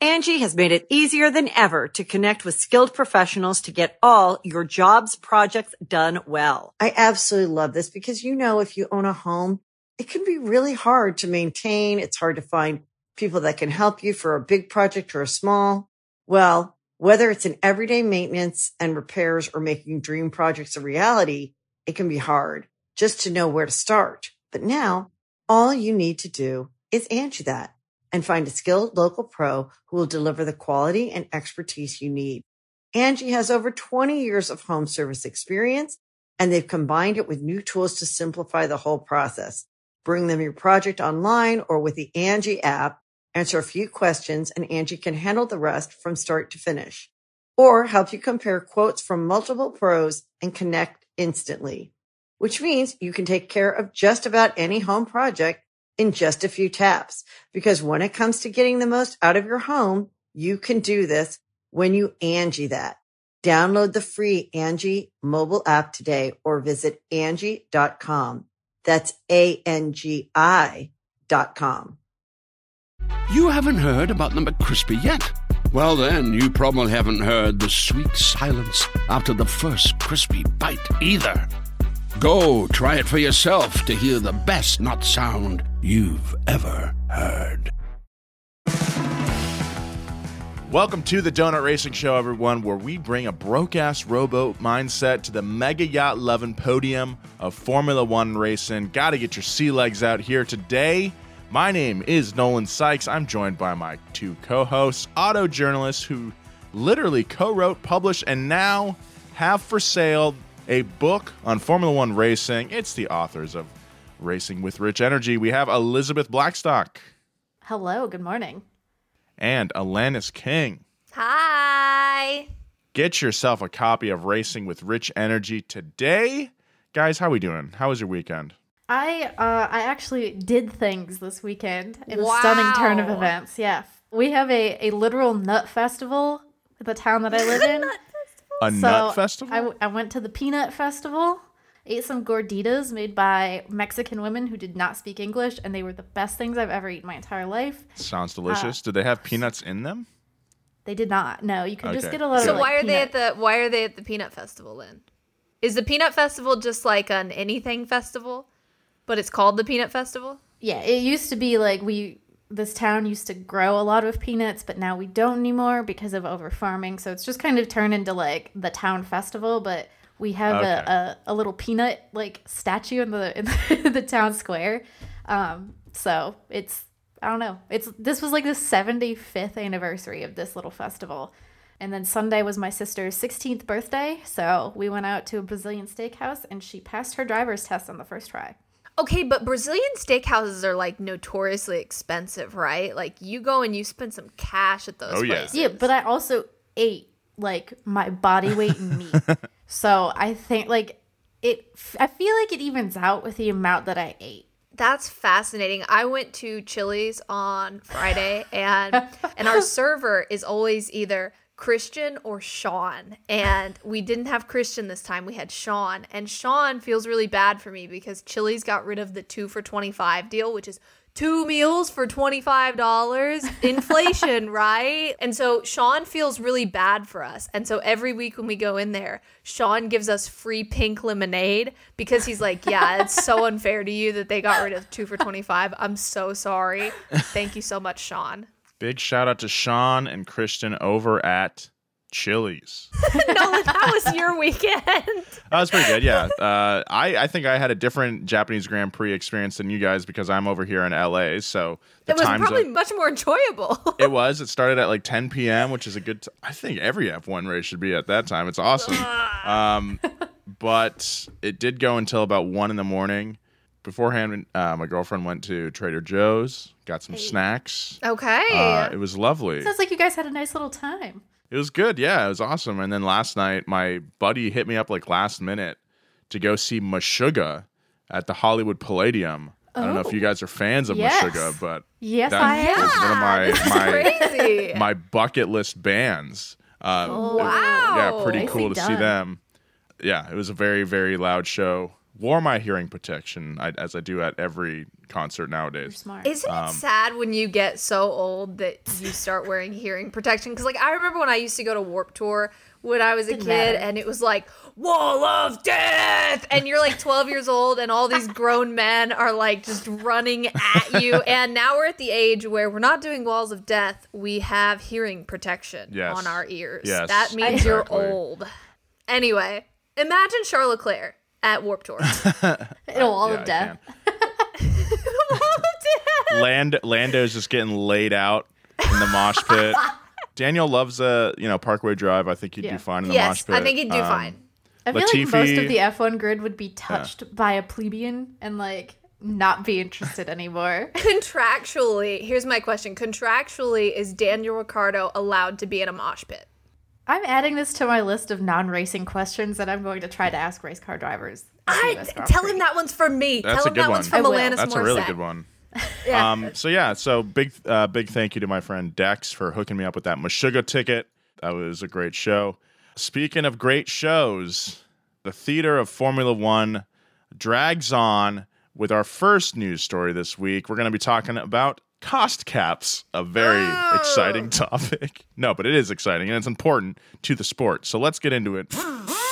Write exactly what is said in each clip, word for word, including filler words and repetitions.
Angie has made it easier than ever to connect with skilled professionals to get all your jobs projects done well. I absolutely love this because, you know, if you own a home, it can be really hard to maintain. It's hard to find people that can help you for a big project or a small. Well, whether it's in everyday maintenance and repairs or making dream projects a reality, it can be hard just to know where to start. But now all you need to do is Angie that and find a skilled local pro who will deliver the quality and expertise you need. Angie has over twenty years of home service experience, and they've combined it with new tools to simplify the whole process. Bring them your project online or with the Angie app, answer a few questions, and Angie can handle the rest from start to finish. Or help you compare quotes from multiple pros and connect instantly, which means you can take care of just about any home project in just a few taps. Because when it comes to getting the most out of your home, you can do this when you Angie that. Download the free Angie mobile app today or visit Angie dot com. That's A N G I dot com. You haven't heard about the McCrispy yet? Well, then, you probably haven't heard the sweet silence after the first crispy bite either. Go try it for yourself to hear the best nut sound you've ever heard. Welcome to the Donut Racing Show, everyone, where we bring a broke-ass rowboat mindset to the mega yacht-loving podium of Formula One racing. Gotta get your sea legs out here today. My name is Nolan Sykes. I'm joined by my two co-hosts, auto journalists who literally co-wrote, published, and now have for sale a book on Formula One racing. It's the authors of Racing with Rich Energy. We have Elizabeth Blackstock. Hello, good morning. And Alanis King. Hi. Get yourself a copy of Racing with Rich Energy today. Guys, how we doing? How was your weekend? I uh, I actually did things this weekend in Wow. a stunning turn of events. Yeah. We have a, a literal nut festival in the town that I live in. A so nut festival? I, w- I went to the Peanut Festival, ate some gorditas made by Mexican women who did not speak English, and they were the best things I've ever eaten my entire life. Sounds delicious. Uh, Did they have peanuts in them? They did not. No, you can Okay. just get a lot So of like, why are they peanut- at the why are they at the peanut festival then? Is the peanut festival just like an anything festival, but it's called the peanut festival? Yeah, it used to be like we this town used to grow a lot of peanuts, but now we don't anymore because of over farming. So it's just kind of turned into like the town festival, but we have Okay. a, a, a little peanut like statue in the in the, the town square. Um, so it's I don't know. It's this was like the seventy-fifth anniversary of this little festival. And then Sunday was my sister's sixteenth birthday, so we went out to a Brazilian steakhouse and she passed her driver's test on the first try. Okay, but Brazilian steakhouses are like notoriously expensive, right? Like you go and you spend some cash at those Oh, yeah. places. Yeah, but I also ate like my body weight in meat. So I think like it, I feel like it evens out with the amount that I ate. That's fascinating. I went to Chili's on Friday and and our server is always either Christian or Sean, and we didn't have Christian this time. We had Sean, and Sean feels really bad for me because Chili's got rid of the two for twenty-five deal, which is two meals for twenty-five dollars. Inflation, right? And so Sean feels really bad for us. And so every week when we go in there, Sean gives us free pink lemonade because he's like, yeah, it's so unfair to you that they got rid of two for twenty-five. I'm so sorry. Thank you so much, Sean. Big shout out to Sean and Christian over at Chili's. No, that was your weekend. That was pretty good, yeah. Uh, I, I think I had a different Japanese Grand Prix experience than you guys because I'm over here in L A, so the It was time probably zone- much more enjoyable. It was. It started at like ten p.m., which is a good t- I think every F one race should be at that time. It's awesome. Um, but it did go until about one in the morning. Beforehand, uh, my girlfriend went to Trader Joe's, got some snacks. Okay. Uh, it was lovely. Sounds like you guys had a nice little time. It was good. Yeah, it was awesome. And then last night, my buddy hit me up like last minute to go see Meshuggah at the Hollywood Palladium. I don't know if you guys are fans of Yes. Meshuggah, but Yes, that I am. was one of my my, Crazy. my bucket list bands. Um, Wow. Yeah, pretty Nicely cool to see done. them. Yeah, it was a very, very loud show. wore my hearing protection, I, as I do at every concert nowadays. You're smart. Isn't it um, sad when you get so old that you start wearing hearing protection? Because, like, I remember when I used to go to Warped Tour when I was a Didn't kid, matter. and it was like, Wall of Death! And you're, like, twelve years old, and all these grown men are, like, just running at you. And now we're at the age where we're not doing Walls of Death. We have hearing protection yes. on our ears. Yes, that means exactly. you're old. Anyway, imagine Charles Leclerc at Warped Tour. In a wall Yeah, of I death. Land Lando's just getting laid out in the mosh pit. Daniel loves uh, you know, Parkway Drive. I think he'd Yeah. do fine in the mosh Yes, pit. I think he'd do Um, fine. I feel Latifi- like most of the F one grid would be touched by a plebeian and like not be interested anymore. Contractually, here's my question. Contractually, is Daniel Ricciardo allowed to be in a mosh pit? I'm adding this to my list of non-racing questions that I'm going to try to ask race car drivers. at the I U S Grand tell Prix. him that one's from me. That's tell a him good that one. one's from I will. Alanis That's Morissette. a really good one. Yeah. Um, so yeah, so big, uh, big thank you to my friend Dex for hooking me up with that Meshuggah ticket. That was a great show. Speaking of great shows, the theater of Formula One drags on with our first news story this week. We're going to be talking about cost caps, a very Oh. exciting topic. No, but it is exciting and it's important to the sport. So let's get into it.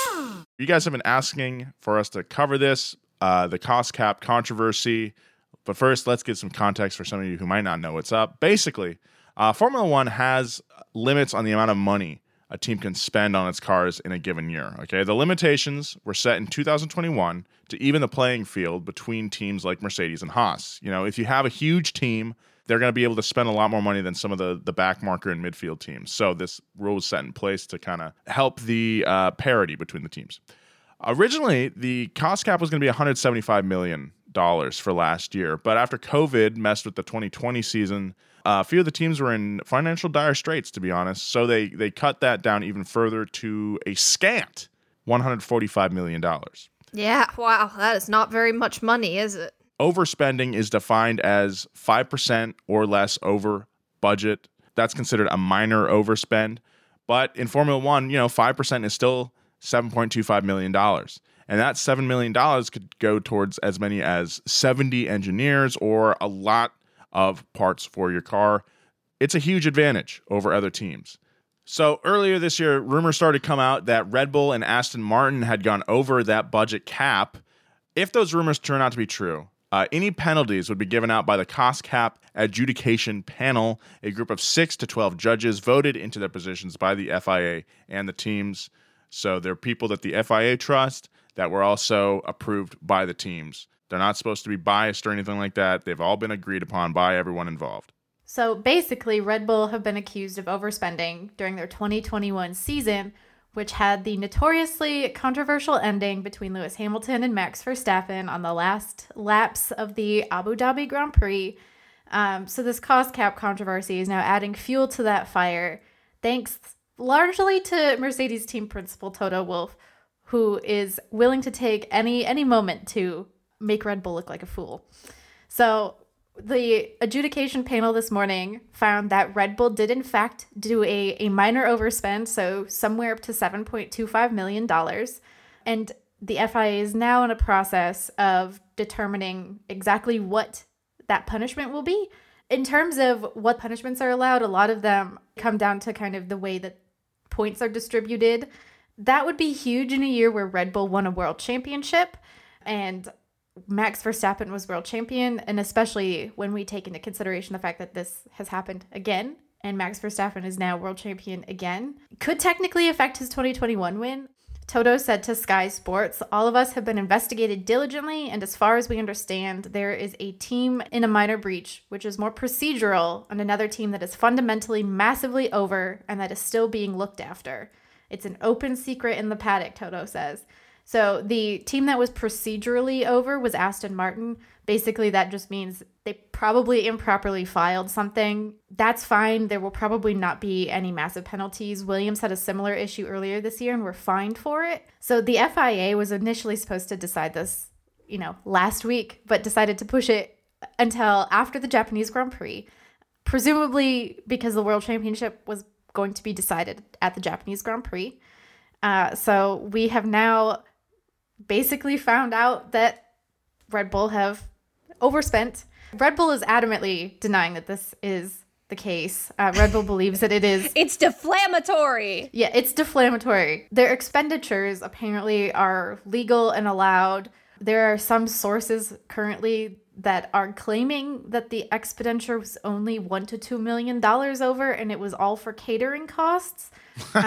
You guys have been asking for us to cover this, uh, the cost cap controversy. But first, let's get some context for some of you who might not know what's up. Basically, uh, Formula One has limits on the amount of money a team can spend on its cars in a given year. Okay, the limitations were set in two thousand twenty-one to even the playing field between teams like Mercedes and Haas. You know, if you have a huge team, they're going to be able to spend a lot more money than some of the the back marker and midfield teams. So this rule was set in place to kind of help the uh, parity between the teams. Originally, the cost cap was going to be one hundred seventy-five million dollars for last year, but after COVID messed with the twenty twenty season, uh, a few of the teams were in financial dire straits, to be honest. So they they cut that down even further to a scant one hundred forty-five million dollars. Yeah, wow, that is not very much money, is it? Overspending is defined as five percent or less over budget. That's considered a minor overspend. But in Formula One, you know, five percent is still seven point two five million dollars. And that seven million dollars could go towards as many as seventy engineers or a lot of parts for your car. It's a huge advantage over other teams. So earlier this year, rumors started to come out that Red Bull and Aston Martin had gone over that budget cap. If those rumors turn out to be true, uh, any penalties would be given out by the cost cap adjudication panel, a group of six to twelve judges voted into their positions by the F I A and the teams. So they're people that the F I A trust that were also approved by the teams. They're not supposed to be biased or anything like that. They've all been agreed upon by everyone involved. So basically, Red Bull have been accused of overspending during their twenty twenty-one season, which had the notoriously controversial ending between Lewis Hamilton and Max Verstappen on the last laps of the Abu Dhabi Grand Prix. Um, so this cost cap controversy is now adding fuel to that fire, thanks largely to Mercedes team principal Toto Wolff, who is willing to take any any moment to make Red Bull look like a fool. So the adjudication panel this morning found that Red Bull did in fact do a, a minor overspend, so somewhere up to seven point two five million dollars. And the F I A is now in a process of determining exactly what that punishment will be. In terms of what punishments are allowed, a lot of them come down to kind of the way that points are distributed. That would be huge in a year where Red Bull won a world championship and Max Verstappen was world champion, and especially when we take into consideration the fact that this has happened again and Max Verstappen is now world champion again, could technically affect his twenty twenty-one win. Toto said to Sky Sports, "All of us have been investigated diligently, and as far as we understand, there is a team in a minor breach, which is more procedural, and another team that is fundamentally massively over and that is still being looked after. It's an open secret in the paddock," Toto says. So the team that was procedurally over was Aston Martin. Basically, that just means they probably improperly filed something. That's fine. There will probably not be any massive penalties. Williams had a similar issue earlier this year and were fined for it. So the F I A was initially supposed to decide this, you know, last week, but decided to push it until after the Japanese Grand Prix, presumably because the World Championship was going to be decided at the Japanese Grand Prix. Uh, so we have now basically found out that Red Bull have overspent. Red Bull is adamantly denying that this is the case. Uh, Red Bull believes that it is. It's deflammatory. Yeah, it's deflammatory. Their expenditures apparently are legal and allowed. There are some sources currently that are claiming that the expenditure was only one to two million dollars over, and it was all for catering costs. Um,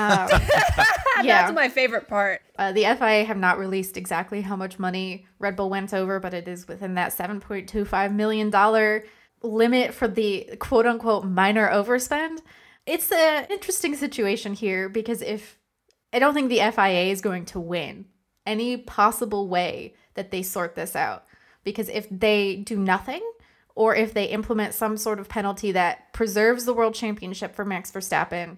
yeah. That's my favorite part. Uh, the F I A have not released exactly how much money Red Bull went over, but it is within that seven point two five million dollars limit for the quote unquote minor overspend. It's an interesting situation here because if I don't think the F I A is going to win any possible way that they sort this out, because if they do nothing or if they implement some sort of penalty that preserves the world championship for Max Verstappen,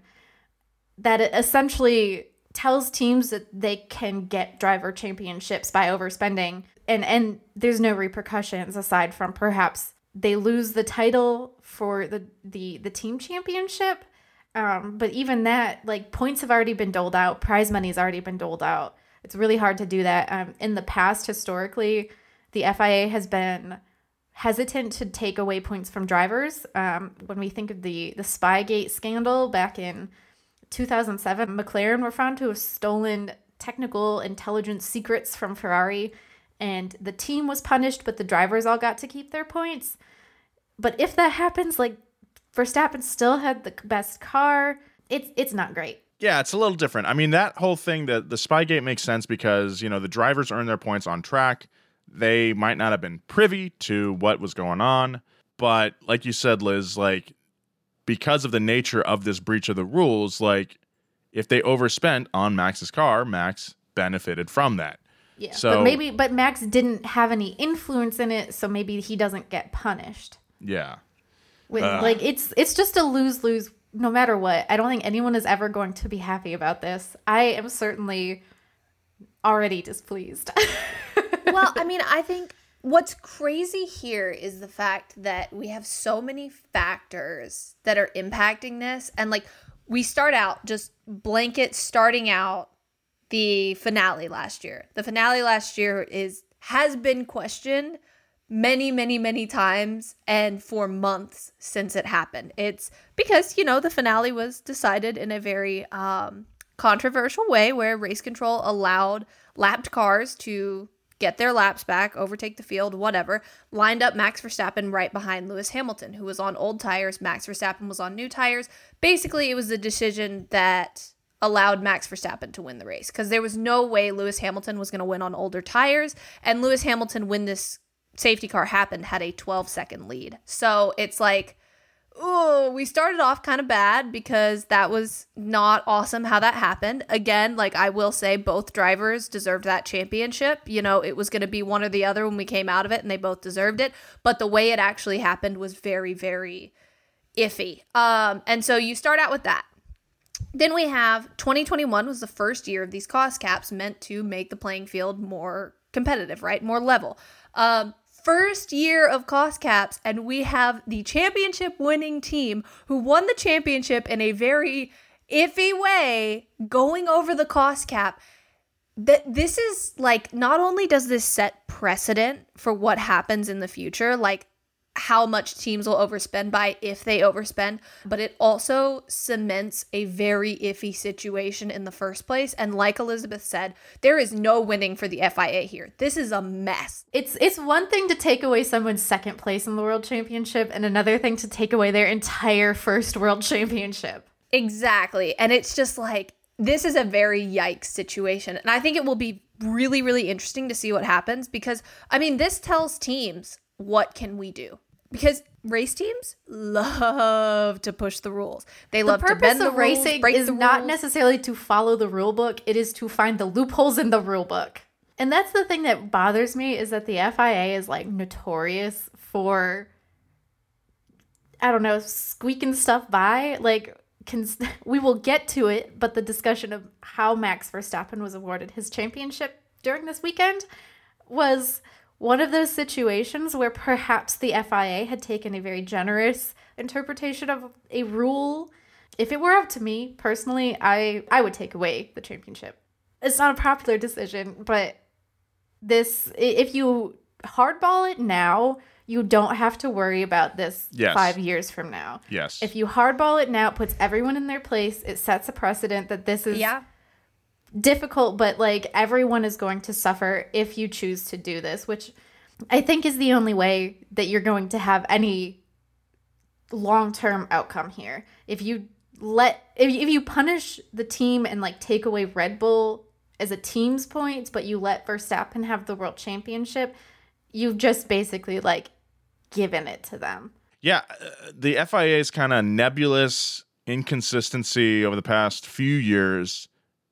that it essentially tells teams that they can get driver championships by overspending, and and there's no repercussions aside from perhaps they lose the title for the, the, the team championship. Um, but even that, like, points have already been doled out. Prize money has already been doled out. It's really hard to do that. Um, in the past, historically, the F I A has been hesitant to take away points from drivers. Um, when we think of the, the Spygate scandal back in two thousand seven, McLaren were found to have stolen technical intelligence secrets from Ferrari, and the team was punished, but the drivers all got to keep their points. But if that happens, like, Verstappen still had the best car. It's it's not great. Yeah, it's a little different. I mean, that whole thing, that the Spygate makes sense because, you know, the drivers earn their points on track. They might not have been privy to what was going on. But like you said, Liz, like, because of the nature of this breach of the rules, like, if they overspent on Max's car, Max benefited from that. Yeah, so, but maybe, but Max didn't have any influence in it, so maybe he doesn't get punished. Yeah. With, uh. like, it's it's just a lose-lose no matter what. I don't think anyone is ever going to be happy about this. I am certainly already displeased. Well, I mean, I think what's crazy here is the fact that we have so many factors that are impacting this. And, like, we start out just blanket starting out the finale last year. The finale last year is has been questioned many, many, many times and for months since it happened. It's because, you know, the finale was decided in a very um, controversial way where race control allowed lapped cars to get their laps back, overtake the field, whatever, lined up Max Verstappen right behind Lewis Hamilton, who was on old tires. Max Verstappen was on new tires. Basically, it was a decision that allowed Max Verstappen to win the race because there was no way Lewis Hamilton was going to win on older tires, and Lewis Hamilton, when this safety car happened, had a twelve second lead. So it's like, oh, we started off kind of bad because that was not awesome how that happened. Again, like, I will say both drivers deserved that championship. You know, it was going to be one or the other when we came out of it, and they both deserved it. But the way it actually happened was very, very iffy. Um, and so you start out with that. Then we have twenty twenty-one was the first year of these cost caps meant to make the playing field more competitive, right? More level. Um, first year of cost caps, and we have the championship winning team who won the championship in a very iffy way going over the cost cap. That this is like, not only does this set precedent for what happens in the future, like how much teams will overspend by if they overspend, but it also cements a very iffy situation in the first place. And like Elizabeth said, there is no winning for the F I A here. This is a mess. It's it's one thing to take away someone's second place in the world championship and another thing to take away their entire first world championship. Exactly. And it's just like, this is a very yikes situation. And I think it will be really, really interesting to see what happens because, I mean, this tells teams, what can we do? Because race teams love to push the rules. They love to bend the rules, break the rules. The purpose of racing is not necessarily to follow the rule book. It is to find the loopholes in the rule book. And that's the thing that bothers me, is that the F I A is, like, notorious for, I don't know, squeaking stuff by. Like, can, we will get to it, but the discussion of how Max Verstappen was awarded his championship during this weekend was one of those situations where perhaps the F I A had taken a very generous interpretation of a rule. If it were up to me, personally, I, I would take away the championship. It's not a popular decision, but this, if you hardball it now, you don't have to worry about this Yes. five years from now. Yes. If you hardball it now, it puts everyone in their place. It sets a precedent that this is Yeah. difficult, but like everyone is going to suffer if you choose to do this, which I think is the only way that you're going to have any long-term outcome here. If you let, if, if you punish the team and like take away Red Bull as a team's points, but you let Verstappen have the world championship, you've just basically like given it to them. Yeah, uh, the F I A's kind of nebulous inconsistency over the past few years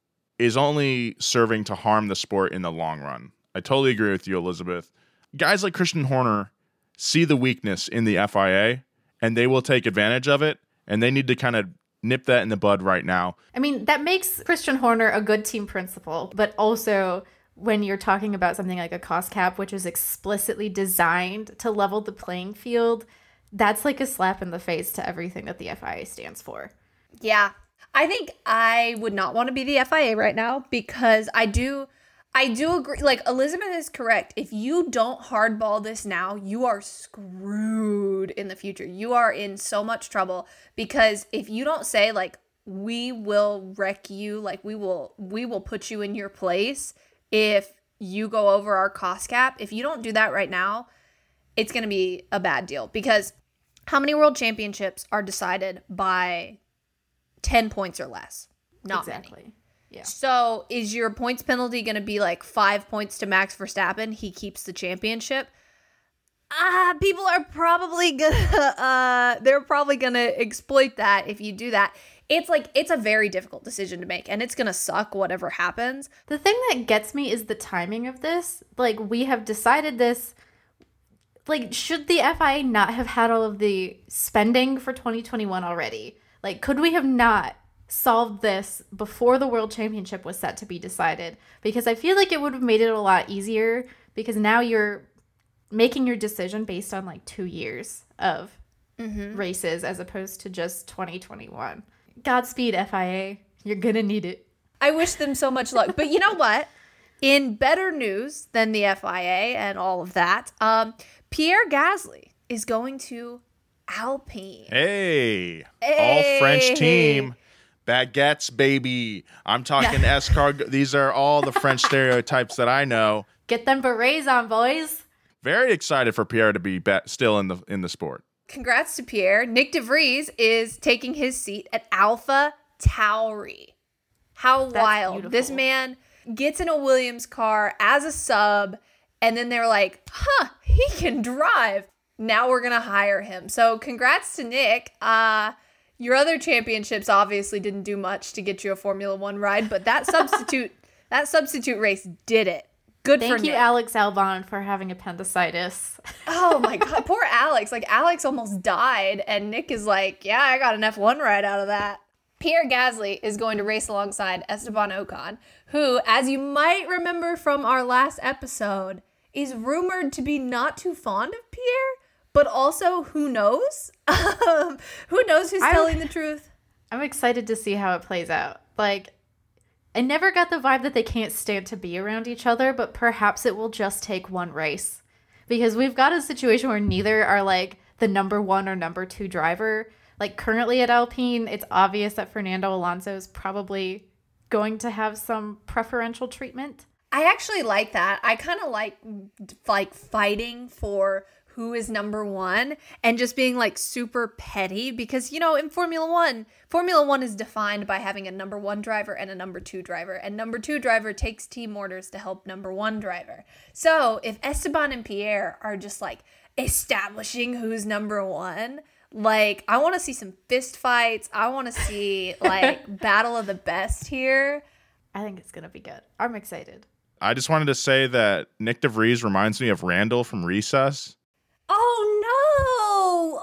is only serving to harm the sport in the long run. I totally agree with you, Elizabeth. Guys like Christian Horner see the weakness in the F I A, and they will take advantage of it, and they need to kind of nip that in the bud right now. I mean, that makes Christian Horner a good team principal, but also when you're talking about something like a cost cap, which is explicitly designed to level the playing field, that's like a slap in the face to everything that the F I A stands for. Yeah. I think I would not want to be the F I A right now because I do I do agree. Like, Elizabeth is correct. If you don't hardball this now, you are screwed in the future. You are in so much trouble because if you don't say, like, we will wreck you, like, we will we will put you in your place if you go over our cost cap. If you don't do that right now, it's going to be a bad deal because how many world championships are decided by ten points or less? Not Exactly. many. Yeah. So is your points penalty going to be like five points to Max Verstappen? He keeps the championship. Ah, uh, people are probably gonna, uh, they're probably gonna exploit that if you do that. It's like, it's a very difficult decision to make and it's gonna suck whatever happens. The thing that gets me is the timing of this. Like, we have decided this. Like, should the F I A not have had all of the spending for twenty twenty-one already? Like, could we have not solved this before the World Championship was set to be decided? Because I feel like it would have made it a lot easier because now you're making your decision based on like two years of mm-hmm. races as opposed to just twenty twenty-one. Godspeed, F I A. You're gonna need it. I wish them so much luck. But you know what? In better news than the F I A and all of that, um, Pierre Gasly is going to Alpine. Hey, Hey. all French team. Baguettes, baby. I'm talking escargot. These are all the French stereotypes that I know. Get them berets on, boys. Very excited for Pierre to be ba- still in the in the sport. Congrats to Pierre. Nick DeVries is taking his seat at Alpha Tauri. How That's wild. beautiful. This man gets in a Williams car as a sub, and then they're like, huh, he can drive. Now we're going to hire him. So congrats to Nick. Uh, your other championships obviously didn't do much to get you a Formula One ride, but that substitute that substitute race did it. Good Thank for you, Nick. Alex Albon, for having appendicitis. Oh my God, poor Alex. Like, Alex almost died, and Nick is like, yeah, I got an F one ride out of that. Pierre Gasly is going to race alongside Esteban Ocon, who, as you might remember from our last episode, is rumored to be not too fond of Pierre, but also, who knows? Um, who knows who's I'm- telling the truth? I'm excited to see how it plays out. Like, I never got the vibe that they can't stand to be around each other, but perhaps it will just take one race. Because we've got a situation where neither are, like, the number one or number two driver. Like, currently at Alpine, it's obvious that Fernando Alonso is probably going to have some preferential treatment. I actually like that. I kind of like like fighting for who is number one and just being like super petty because, you know, in Formula One, Formula One is defined by having a number one driver and a number two driver, and number two driver takes team orders to help number one driver. So if Esteban and Pierre are just like establishing who's number one, like, I want to see some fist fights. I want to see like battle of the best here. I think it's going to be good. I'm excited. I just wanted to say that Nick DeVries reminds me of Randall from Recess. Oh no!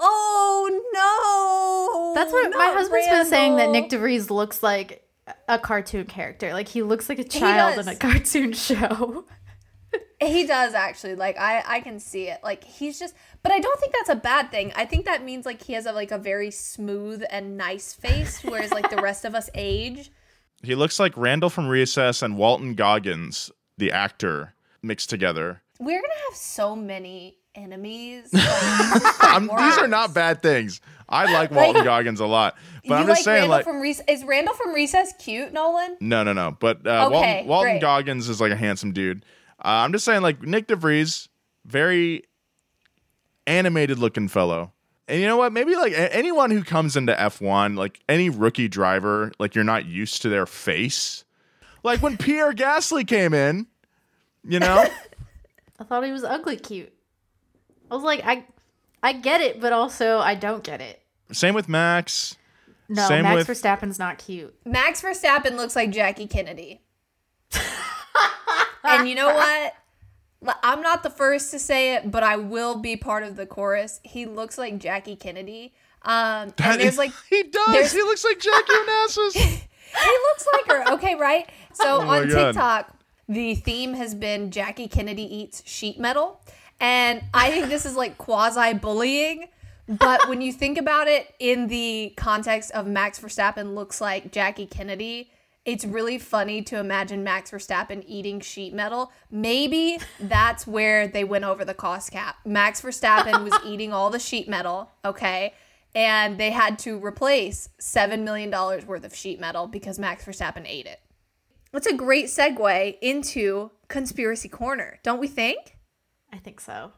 Oh no! That's what my Not husband's been saying, that Randall. Nick DeVries looks like a cartoon character. Like, he looks like a child in does. a cartoon show. He does actually. Like, I I can see it. Like, he's just, but I don't think that's a bad thing. I think that means like he has a like a very smooth and nice face, whereas like the rest of us age. He looks like Randall from Recess and Walton Goggins, the actor, mixed together. We're gonna have so many enemies. I'm, these are not bad things. I like Walton Like- Goggins a lot, but you I'm just like saying, Randall like, from Recess? Is Randall from Recess cute, Nolan? no, no, no. But uh, Okay, Walton, Walton great. Goggins is like a handsome dude. Uh, I'm just saying, like Nick DeVries, very animated looking fellow. And you know what? Maybe like a- anyone who comes into F one, like any rookie driver, like you're not used to their face. Like when Pierre Gasly came in, you know. I thought he was ugly cute. I was like, I I get it, but also I don't get it. Same with Max. No, Same Max with- Verstappen's not cute. Max Verstappen looks like Jackie Kennedy. And you know what? L- I'm not the first to say it, but I will be part of the chorus. He looks like Jackie Kennedy. Um, That and there's is- like he does. there's- He looks like Jackie Onassis. he looks like her. Okay, right? So Oh my on God. TikTok, the theme has been Jackie Kennedy eats sheet metal. And I think this is like quasi bullying. But when you think about it in the context of Max Verstappen looks like Jackie Kennedy, it's really funny to imagine Max Verstappen eating sheet metal. Maybe that's where they went over the cost cap. Max Verstappen was eating all the sheet metal, okay? And they had to replace seven million dollars worth of sheet metal because Max Verstappen ate it. That's a great segue into Conspiracy Corner, don't we think? I think so.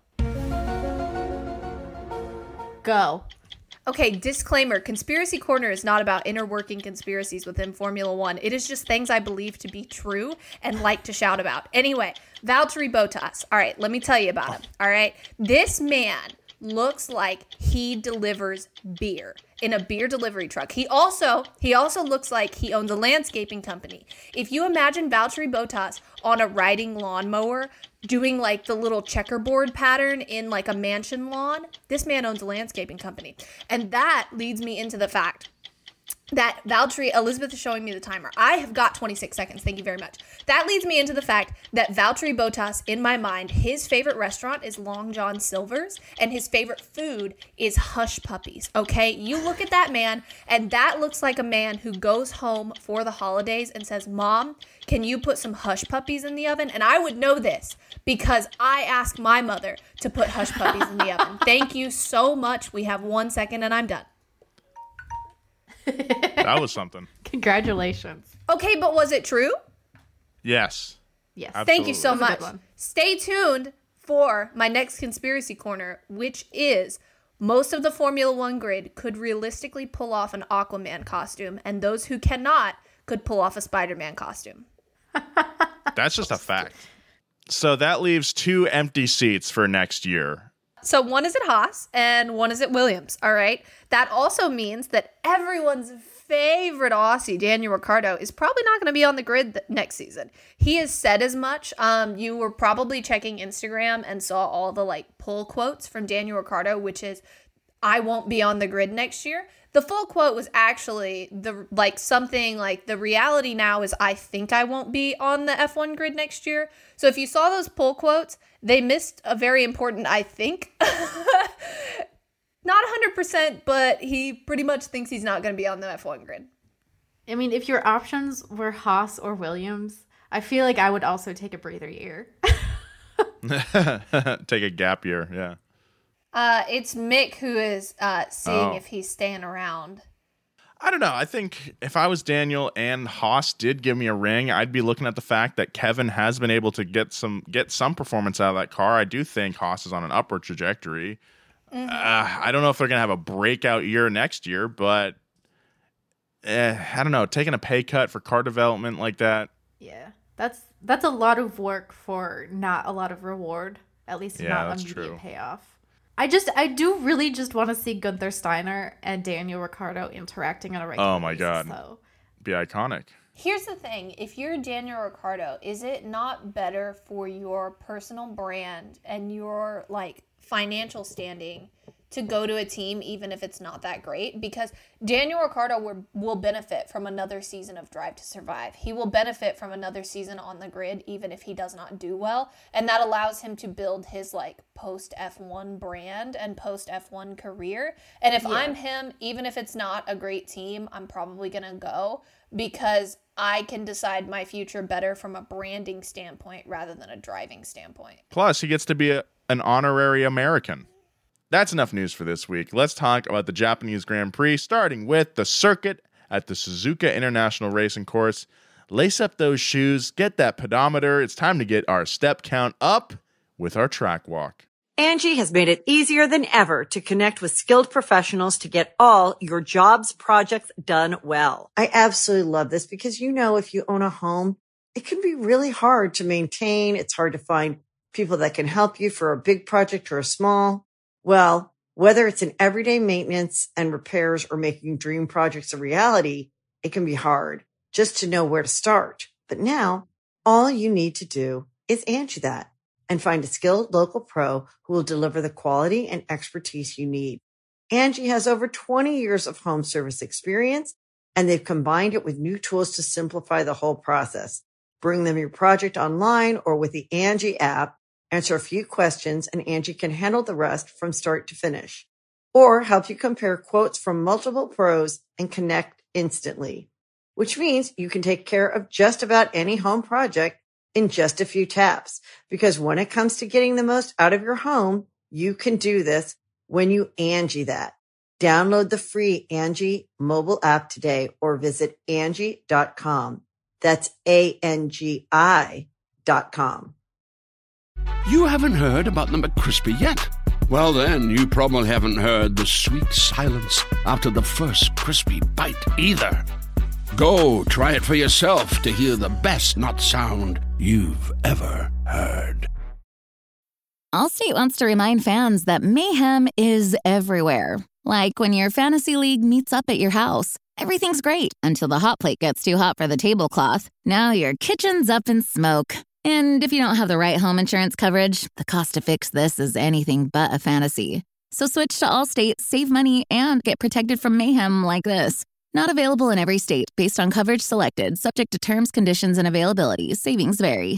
Go. Okay, disclaimer, Conspiracy Corner is not about inner working conspiracies within Formula One. It is just things I believe to be true and like to shout about. Anyway, Valtteri Bottas. All right, let me tell you about him. All right, this man looks like he delivers beer in a beer delivery truck. He also he also looks like he owns a landscaping company. If you imagine Valtteri Bottas on a riding lawnmower doing like the little checkerboard pattern in like a mansion lawn, this man owns a landscaping company. And that leads me into the fact that Valtteri, Elizabeth is showing me the timer. I have got twenty-six seconds. Thank you very much. That leads me into the fact that Valtteri Bottas, in my mind, his favorite restaurant is Long John Silver's, and his favorite food is Hush Puppies. Okay, you look at that man, and that looks like a man who goes home for the holidays and says, "Mom, can you put some Hush Puppies in the oven?" And I would know this because I asked my mother to put Hush Puppies in the oven. Thank you so much. We have one second, and I'm done. That was something. Congratulations. Okay, but was it true? Yes. Yes. Absolutely. Thank you so That was a much. good one. Stay tuned for my next conspiracy corner, which is most of the Formula One grid could realistically pull off an Aquaman costume, and those who cannot could pull off a Spider-Man costume. That's just a fact. So that leaves two empty seats for next year. So one is at Haas and one is at Williams, all right? That also means that everyone's favorite Aussie, Daniel Ricciardo, is probably not going to be on the grid th- next season. He has said as much. Um, you were probably checking Instagram and saw all the like pull quotes from Daniel Ricciardo, which is, "I won't be on the grid next year." The full quote was actually the like something like, "The reality now is I think I won't be on the F one grid next year." So if you saw those pull quotes, they missed a very important "I think." Not one hundred percent, but he pretty much thinks he's not going to be on the F one grid. I mean, if your options were Haas or Williams, I feel like I would also take a breather year. Take a gap year, yeah. Uh, it's Mick who is uh, seeing Oh. if he's staying around. I don't know. I think if I was Daniel and Haas did give me a ring, I'd be looking at the fact that Kevin has been able to get some get some performance out of that car. I do think Haas is on an upward trajectory. Mm-hmm. Uh, I don't know if they're going to have a breakout year next year, but eh, I don't know. Taking a pay cut for car development like that. Yeah. That's that's a lot of work for not a lot of reward, at least Yeah, not that's immediate true. payoff. I just I do really just want to see Gunther Steiner and Daniel Ricciardo interacting on a regular Oh my basis, God. though. Be iconic. Here's the thing. If you're Daniel Ricciardo, is it not better for your personal brand and your like financial standing to go to a team even if it's not that great, because Daniel Ricciardo will, will benefit from another season of Drive to Survive. He will benefit from another season on the grid even if he does not do well, and that allows him to build his like post F one brand and post F one career. And if yeah. I'm him, even if it's not a great team, I'm probably going to go because I can decide my future better from a branding standpoint rather than a driving standpoint. Plus, he gets to be a, an honorary American. That's enough news for this week. Let's talk about the Japanese Grand Prix, starting with the circuit at the Suzuka International Racing Course. Lace up those shoes, get that pedometer. It's time to get our step count up with our track walk. Angie has made it easier than ever to connect with skilled professionals to get all your jobs projects done well. I absolutely love this because, you know, if you own a home, it can be really hard to maintain. It's hard to find people that can help you for a big project or a small. Well, whether it's in everyday maintenance and repairs or making dream projects a reality, it can be hard just to know where to start. But now, all you need to do is Angie that and find a skilled local pro who will deliver the quality and expertise you need. Angie has over twenty years of home service experience, and they've combined it with new tools to simplify the whole process. Bring them your project online or with the Angie app. Answer a few questions, and Angie can handle the rest from start to finish. Or help you compare quotes from multiple pros and connect instantly. Which means you can take care of just about any home project in just a few taps. Because when it comes to getting the most out of your home, you can do this when you Angie that. Download the free Angie mobile app today or visit Angie dot com. That's A N G I dot com. You haven't heard about the McCrispy yet? Well, then, you probably haven't heard the sweet silence after the first crispy bite either. Go try it for yourself to hear the best nut sound you've ever heard. Allstate wants to remind fans that mayhem is everywhere. Like when your fantasy league meets up at your house. Everything's great until the hot plate gets too hot for the tablecloth. Now your kitchen's up in smoke. And if you don't have the right home insurance coverage, the cost to fix this is anything but a fantasy. So switch to Allstate, save money, and get protected from mayhem like this. Not available in every state based on coverage selected, subject to terms, conditions, and availability. Savings vary.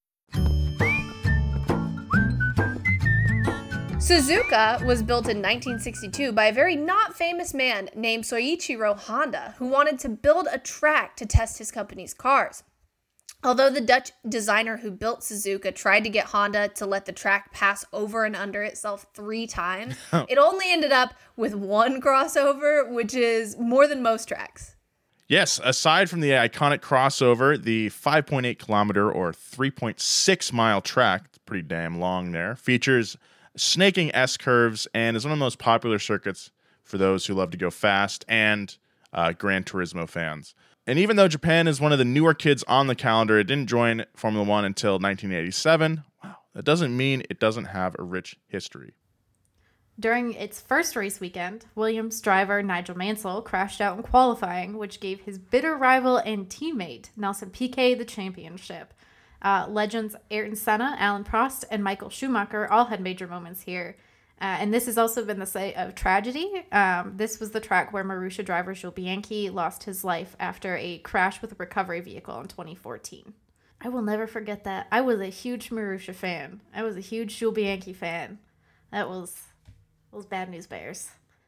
Suzuka was built in nineteen sixty-two by a very not famous man named Soichiro Honda, who wanted to build a track to test his company's cars. Although the Dutch designer who built Suzuka tried to get Honda to let the track pass over and under itself three times, it only ended up with one crossover, which is more than most tracks. Yes, aside from the iconic crossover, the five point eight kilometer or three point six mile track, it's pretty damn long there, features snaking S-curves and is one of the most popular circuits for those who love to go fast and uh, Gran Turismo fans. And even though Japan is one of the newer kids on the calendar, it didn't join Formula One until nineteen eighty-seven. Wow, that doesn't mean it doesn't have a rich history. During its first race weekend, Williams driver Nigel Mansell crashed out in qualifying, which gave his bitter rival and teammate Nelson Piquet the championship. Uh, legends Ayrton Senna, Alain Prost, and Michael Schumacher all had major moments here. Uh, and this has also been the site of tragedy. Um, this was the track where Marussia driver Jules Bianchi lost his life after a crash with a recovery vehicle in twenty fourteen. I will never forget that. I was a huge Marussia fan. I was a huge Jules Bianchi fan. That was, that was bad news bears.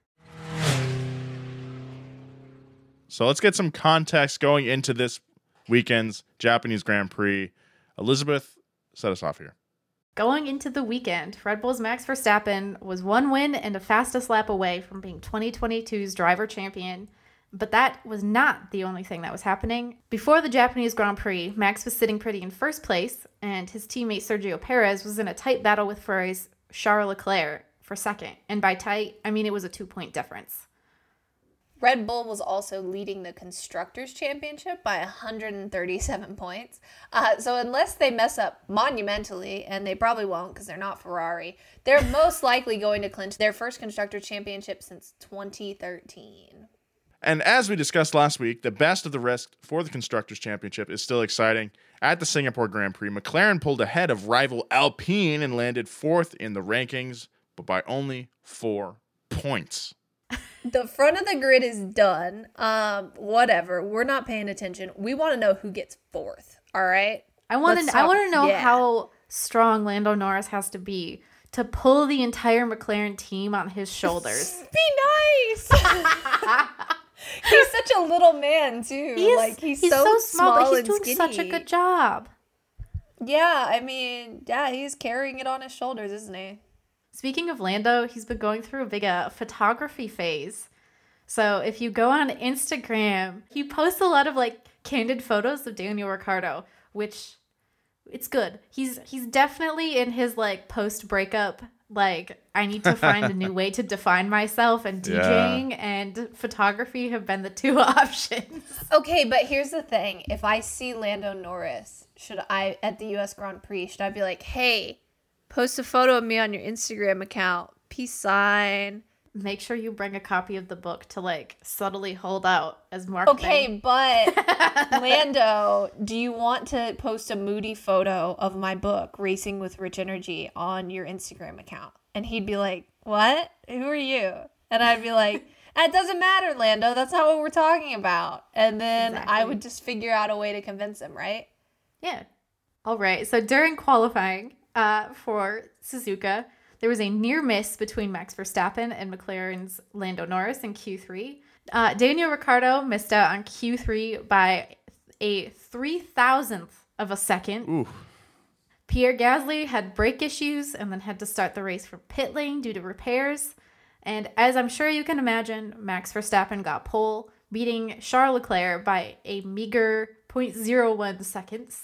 So let's get some context going into this weekend's Japanese Grand Prix. Elizabeth, set us off here. Going into the weekend, Red Bull's Max Verstappen was one win and a fastest lap away from being twenty twenty-two's driver champion. But that was not the only thing that was happening. Before the Japanese Grand Prix, Max was sitting pretty in first place, and his teammate Sergio Perez was in a tight battle with Ferrari's Charles Leclerc for second. And by tight, I mean it was a two-point difference. Red Bull was also leading the Constructors' Championship by one hundred thirty-seven points. Uh, so unless they mess up monumentally, and they probably won't because they're not Ferrari, they're most likely going to clinch their first Constructors' Championship since twenty thirteen. And as we discussed last week, the best of the rest for the Constructors' Championship is still exciting. At the Singapore Grand Prix, McLaren pulled ahead of rival Alpine and landed fourth in the rankings, but by only four points. The front of the grid is done. Um, whatever. We're not paying attention. We want to know who gets fourth. All right. I want Let's to. I talk- want to know yeah. how strong Lando Norris has to be to pull the entire McLaren team on his shoulders. Be nice. He's such a little man too. He's, like he's, he's so, so, small, small but he's and doing skinny. such a good job. Yeah, I mean, yeah, he's carrying it on his shoulders, isn't he? Speaking of Lando, he's been going through a big uh, photography phase. So if you go on Instagram, he posts a lot of like candid photos of Daniel Ricciardo, which it's good. He's he's definitely in his like post breakup, like I need to find a new way to define myself, and DJing yeah. and photography have been the two options. Okay, but here's the thing. If I see Lando Norris, should I at the U S Grand Prix, should I be like, hey, post a photo of me on your Instagram account, peace sign? Make sure you bring a copy of the book to like subtly hold out as marketing. Okay, but Lando, do you want to post a moody photo of my book, Racing with Rich Energy, on your Instagram account? And he'd be like, what? Who are you? And I'd be like, it doesn't matter, Lando. That's not what we're talking about. And then exactly. I would just figure out a way to convince him, right? Yeah. All right. So during qualifying uh, for Suzuka, there was a near miss between Max Verstappen and McLaren's Lando Norris in Q three. Uh, Daniel Ricciardo missed out on Q three by a three thousandth of a second. Ooh. Pierre Gasly had brake issues and then had to start the race from pit lane due to repairs. And as I'm sure you can imagine, Max Verstappen got pole, beating Charles Leclerc by a meager zero point zero one seconds.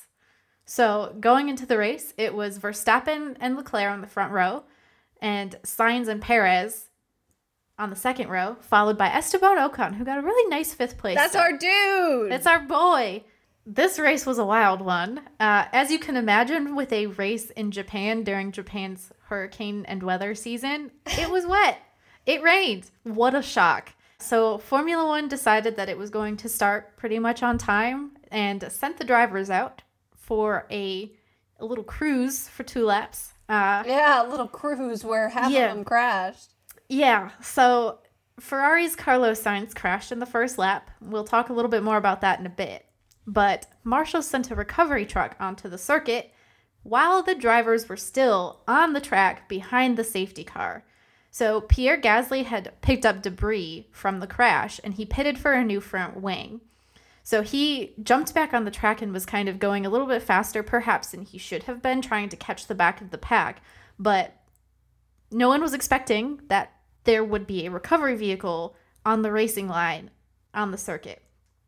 So going into the race, it was Verstappen and Leclerc on the front row, and Sainz and Perez on the second row, followed by Esteban Ocon, who got a really nice fifth place. That's start. our dude! That's our boy! This race was a wild one. Uh, as you can imagine, with a race in Japan during Japan's hurricane and weather season, it was wet. It rained. What a shock. So Formula One decided that it was going to start pretty much on time and sent the drivers out for a, a little cruise for two laps. Uh, yeah, a little cruise where half yeah. of them crashed. Yeah, so Ferrari's Carlos Sainz crashed in the first lap. We'll talk a little bit more about that in a bit. But Marshall sent a recovery truck onto the circuit while the drivers were still on the track behind the safety car. So Pierre Gasly had picked up debris from the crash, and he pitted for a new front wing. So he jumped back on the track and was kind of going a little bit faster, perhaps, than he should have been, trying to catch the back of the pack. But no one was expecting that there would be a recovery vehicle on the racing line on the circuit.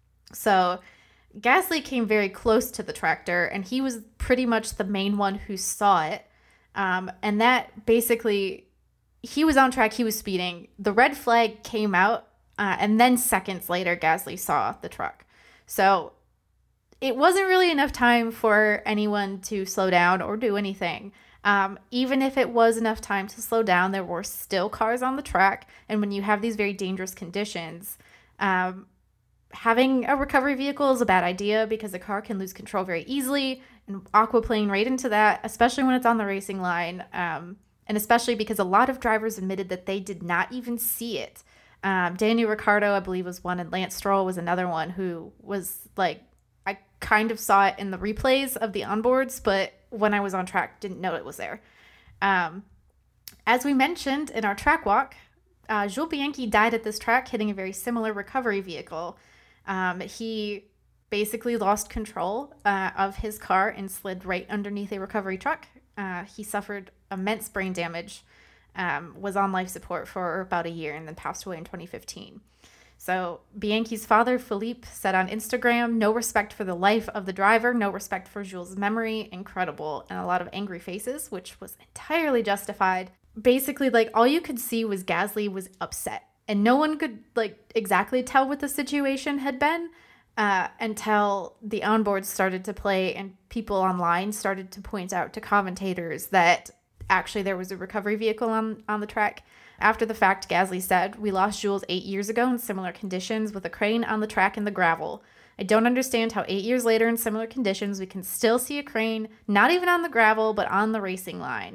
So Gasly came very close to the tractor, and he was pretty much the main one who saw it. Um, and that basically, he was on track, he was speeding. The red flag came out, uh, and then seconds later, Gasly saw the truck. So it wasn't really enough time for anyone to slow down or do anything. Um, even if it was enough time to slow down, there were still cars on the track. And when you have these very dangerous conditions, um, having a recovery vehicle is a bad idea because the car can lose control very easily and aquaplane right into that, especially when it's on the racing line. Um, and especially because a lot of drivers admitted that they did not even see it. Um, Daniel Ricciardo, I believe, was one, and Lance Stroll was another one who was like, I kind of saw it in the replays of the onboards, but when I was on track, didn't know it was there. Um, as we mentioned in our track walk, uh, Jules Bianchi died at this track hitting a very similar recovery vehicle. Um, he basically lost control uh, of his car and slid right underneath a recovery truck. Uh, he suffered immense brain damage. Um, was on life support for about a year and then passed away in twenty fifteen. So Bianchi's father, Philippe, said on Instagram, no respect for the life of the driver, no respect for Jules' memory, incredible, and a lot of angry faces, which was entirely justified. Basically, like, all you could see was Gasly was upset, and no one could, like, exactly tell what the situation had been uh, until the onboards started to play and people online started to point out to commentators that actually there was a recovery vehicle on, on the track. After the fact, Gasly said, we lost Jules eight years ago in similar conditions with a crane on the track in the gravel. I don't understand how eight years later in similar conditions we can still see a crane, not even on the gravel, but on the racing line.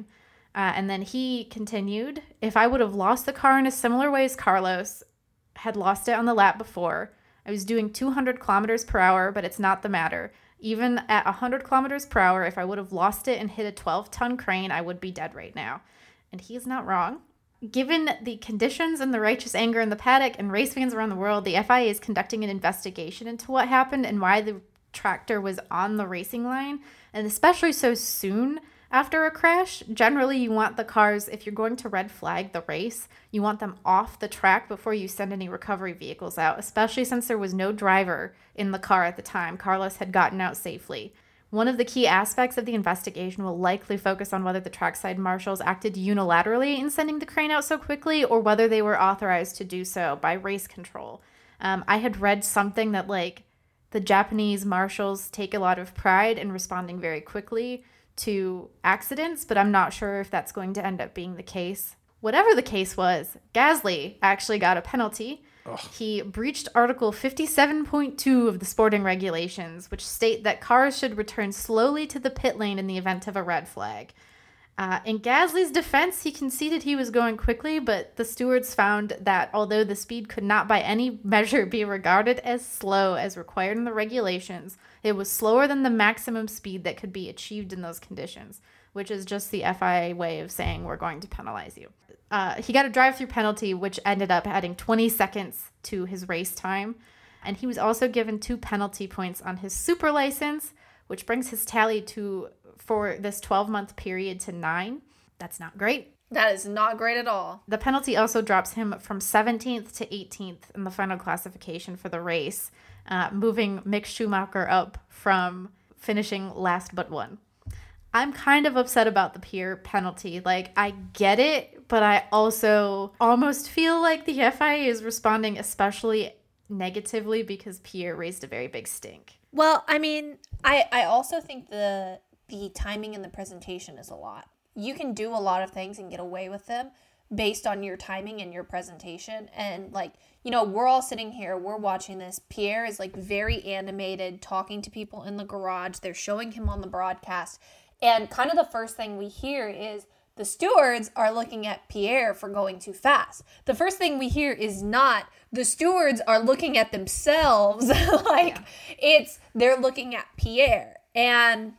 Uh, and then he continued, if I would have lost the car in a similar way as Carlos had lost it on the lap before, I was doing two hundred kilometers per hour, but it's not the matter. Even at one hundred kilometers per hour, if I would have lost it and hit a twelve-ton crane, I would be dead right now. And he's not wrong. Given the conditions and the righteous anger in the paddock and race fans around the world, the F I A is conducting an investigation into what happened and why the tractor was on the racing line, and especially so soon after a crash. Generally, you want the cars, if you're going to red flag the race, you want them off the track before you send any recovery vehicles out, especially since there was no driver in the car at the time. Carlos had gotten out safely. One of the key aspects of the investigation will likely focus on whether the trackside marshals acted unilaterally in sending the crane out so quickly, or whether they were authorized to do so by race control. Um, I had read something that, like, the Japanese marshals take a lot of pride in responding very quickly to accidents, but I'm not sure if that's going to end up being the case. Whatever the case was, Gasly actually got a penalty. Ugh. He breached Article fifty-seven point two of the sporting regulations, which state that cars should return slowly to the pit lane in the event of a red flag. Uh, in Gasly's defense, he conceded he was going quickly, but the stewards found that although the speed could not by any measure be regarded as slow as required in the regulations, it was slower than the maximum speed that could be achieved in those conditions, which is just the F I A way of saying we're going to penalize you. Uh, he got a drive-through penalty, which ended up adding twenty seconds to his race time. And he was also given two penalty points on his super license, which brings his tally to, for this twelve-month period, to nine. That's not great. That is not great at all. The penalty also drops him from seventeenth to eighteenth in the final classification for the race, uh, moving Mick Schumacher up from finishing last but one. I'm kind of upset about the Pierre penalty. Like, I get it, but I also almost feel like the F I A is responding especially negatively because Pierre raised a very big stink. Well, I mean, I, I also think the the timing and the presentation is a lot. You can do a lot of things and get away with them based on your timing and your presentation. And, like, you know, we're all sitting here, we're watching this. Pierre is, like, very animated, talking to people in the garage. They're showing him on the broadcast. And kind of the first thing we hear is the stewards are looking at Pierre for going too fast. The first thing we hear is not the stewards are looking at themselves. like, yeah. It's they're looking at Pierre. And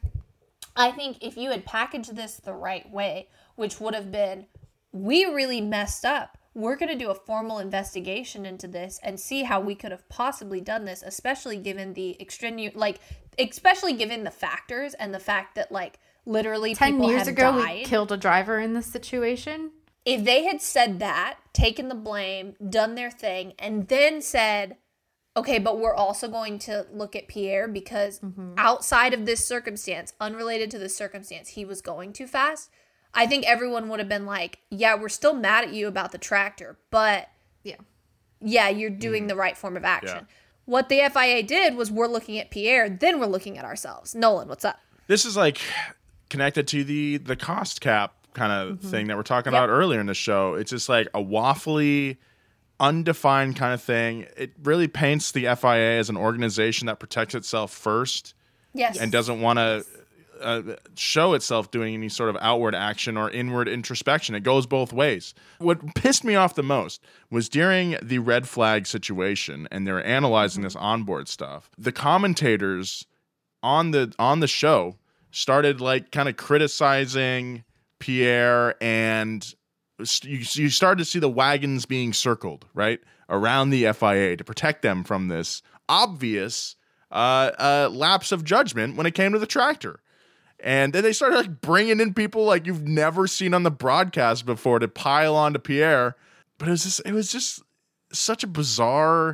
I think if you had packaged this the right way, which would have been, we really messed up. We're going to do a formal investigation into this and see how we could have possibly done this, especially given the extrenu- like, especially given the factors and the fact that, like, literally ten people years have ago died. We killed a driver in this situation. If they had said that, taken the blame, done their thing, and then said, okay, but we're also going to look at Pierre because mm-hmm. outside of this circumstance, unrelated to this circumstance, he was going too fast, I think everyone would have been like, yeah, we're still mad at you about the tractor, but yeah, yeah, you're doing mm. the right form of action. Yeah. What the F I A did was we're looking at Pierre, then we're looking at ourselves. Nolan, what's up? This is like connected to the the cost cap kind of mm-hmm. thing that we're talking yep. about earlier in the show. It's just like a waffly, undefined kind of thing. It really paints the F I A as an organization that protects itself first, yes, and doesn't want to uh, show itself doing any sort of outward action or inward introspection. It goes both ways. What pissed me off the most was during the red flag situation, and they were analyzing mm-hmm. this onboard stuff. The commentators on the on the show started like kind of criticizing Pierre, and you, you started to see the wagons being circled right around the F I A to protect them from this obvious uh, uh, lapse of judgment when it came to the tractor. And then they started like bringing in people like you've never seen on the broadcast before to pile on to Pierre. But it was just, it was just such a bizarre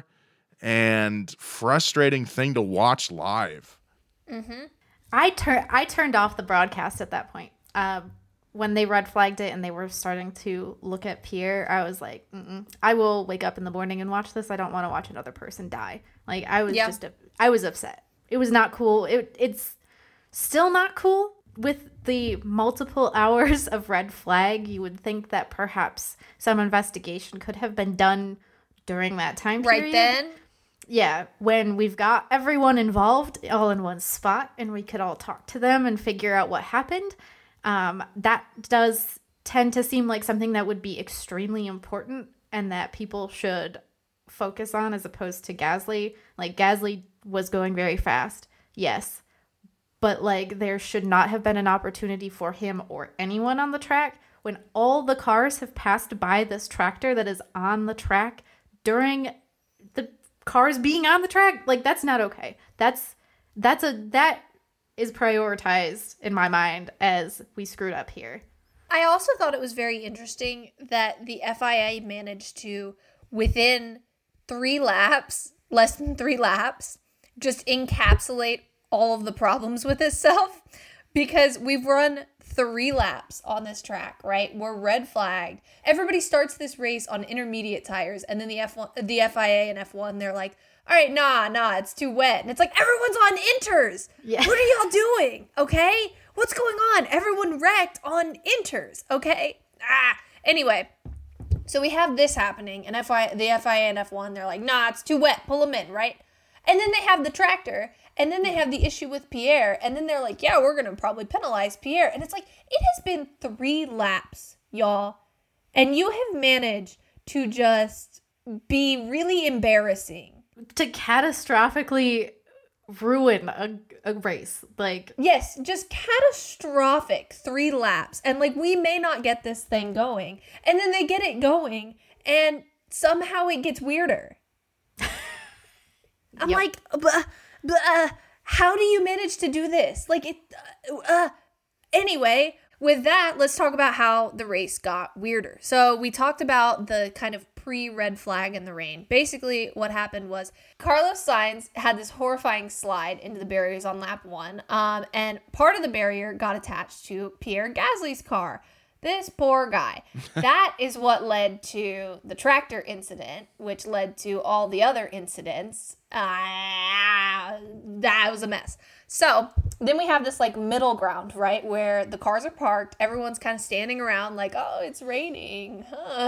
and frustrating thing to watch live. Mm-hmm. I turned I turned off the broadcast at that point. Um, when they red flagged it and they were starting to look at Pierre, I was like, Mm-mm. I will wake up in the morning and watch this. I don't want to watch another person die. Like I was yeah. just, a, I was upset. It was not cool. It it's still not cool with the multiple hours of red flag. You would think that perhaps some investigation could have been done during that time period. Right then. Yeah, when we've got everyone involved all in one spot and we could all talk to them and figure out what happened. Um, that does tend to seem like something that would be extremely important and that people should focus on as opposed to Gasly. Like, Gasly was going very fast, yes, but like there should not have been an opportunity for him or anyone on the track when all the cars have passed by this tractor that is on the track during the cars being on the track. Like, that's not okay. That's that's a that is prioritized in my mind as we screwed up here. I also thought it was very interesting that the F I A managed to, within three laps, less than three laps, just encapsulate all of the problems with itself, because we've run three laps on this track, right? We're red flagged. Everybody starts this race on intermediate tires, and then the F one, the F I A and F one, they're like, all right, nah, nah, it's too wet. And it's like, everyone's on inters. Yeah. What are y'all doing? Okay? What's going on? Everyone wrecked on inters. Okay? Ah. Anyway, so we have this happening, and F I, the F I A and F one, they're like, nah, it's too wet. Pull them in, right? And then they have the tractor, and then they have the issue with Pierre, and then they're like, yeah, we're going to probably penalize Pierre. And it's like, it has been three laps, y'all, and you have managed to just be really embarrassing. To catastrophically ruin a, a race. Like, yes, just catastrophic three laps. And like, we may not get this thing going. And then they get it going, and somehow it gets weirder. I'm yep. like, but, but, uh, how do you manage to do this? Like, it, uh, uh, anyway, with that, let's talk about how the race got weirder. So we talked about the kind of pre-red flag in the rain. Basically, what happened was Carlos Sainz had this horrifying slide into the barriers on lap one, um, and part of the barrier got attached to Pierre Gasly's car. This poor guy. That is what led to the tractor incident, which led to all the other incidents. Uh, that was a mess. So then we have this like middle ground, right, where the cars are parked. Everyone's kind of standing around like, oh, it's raining.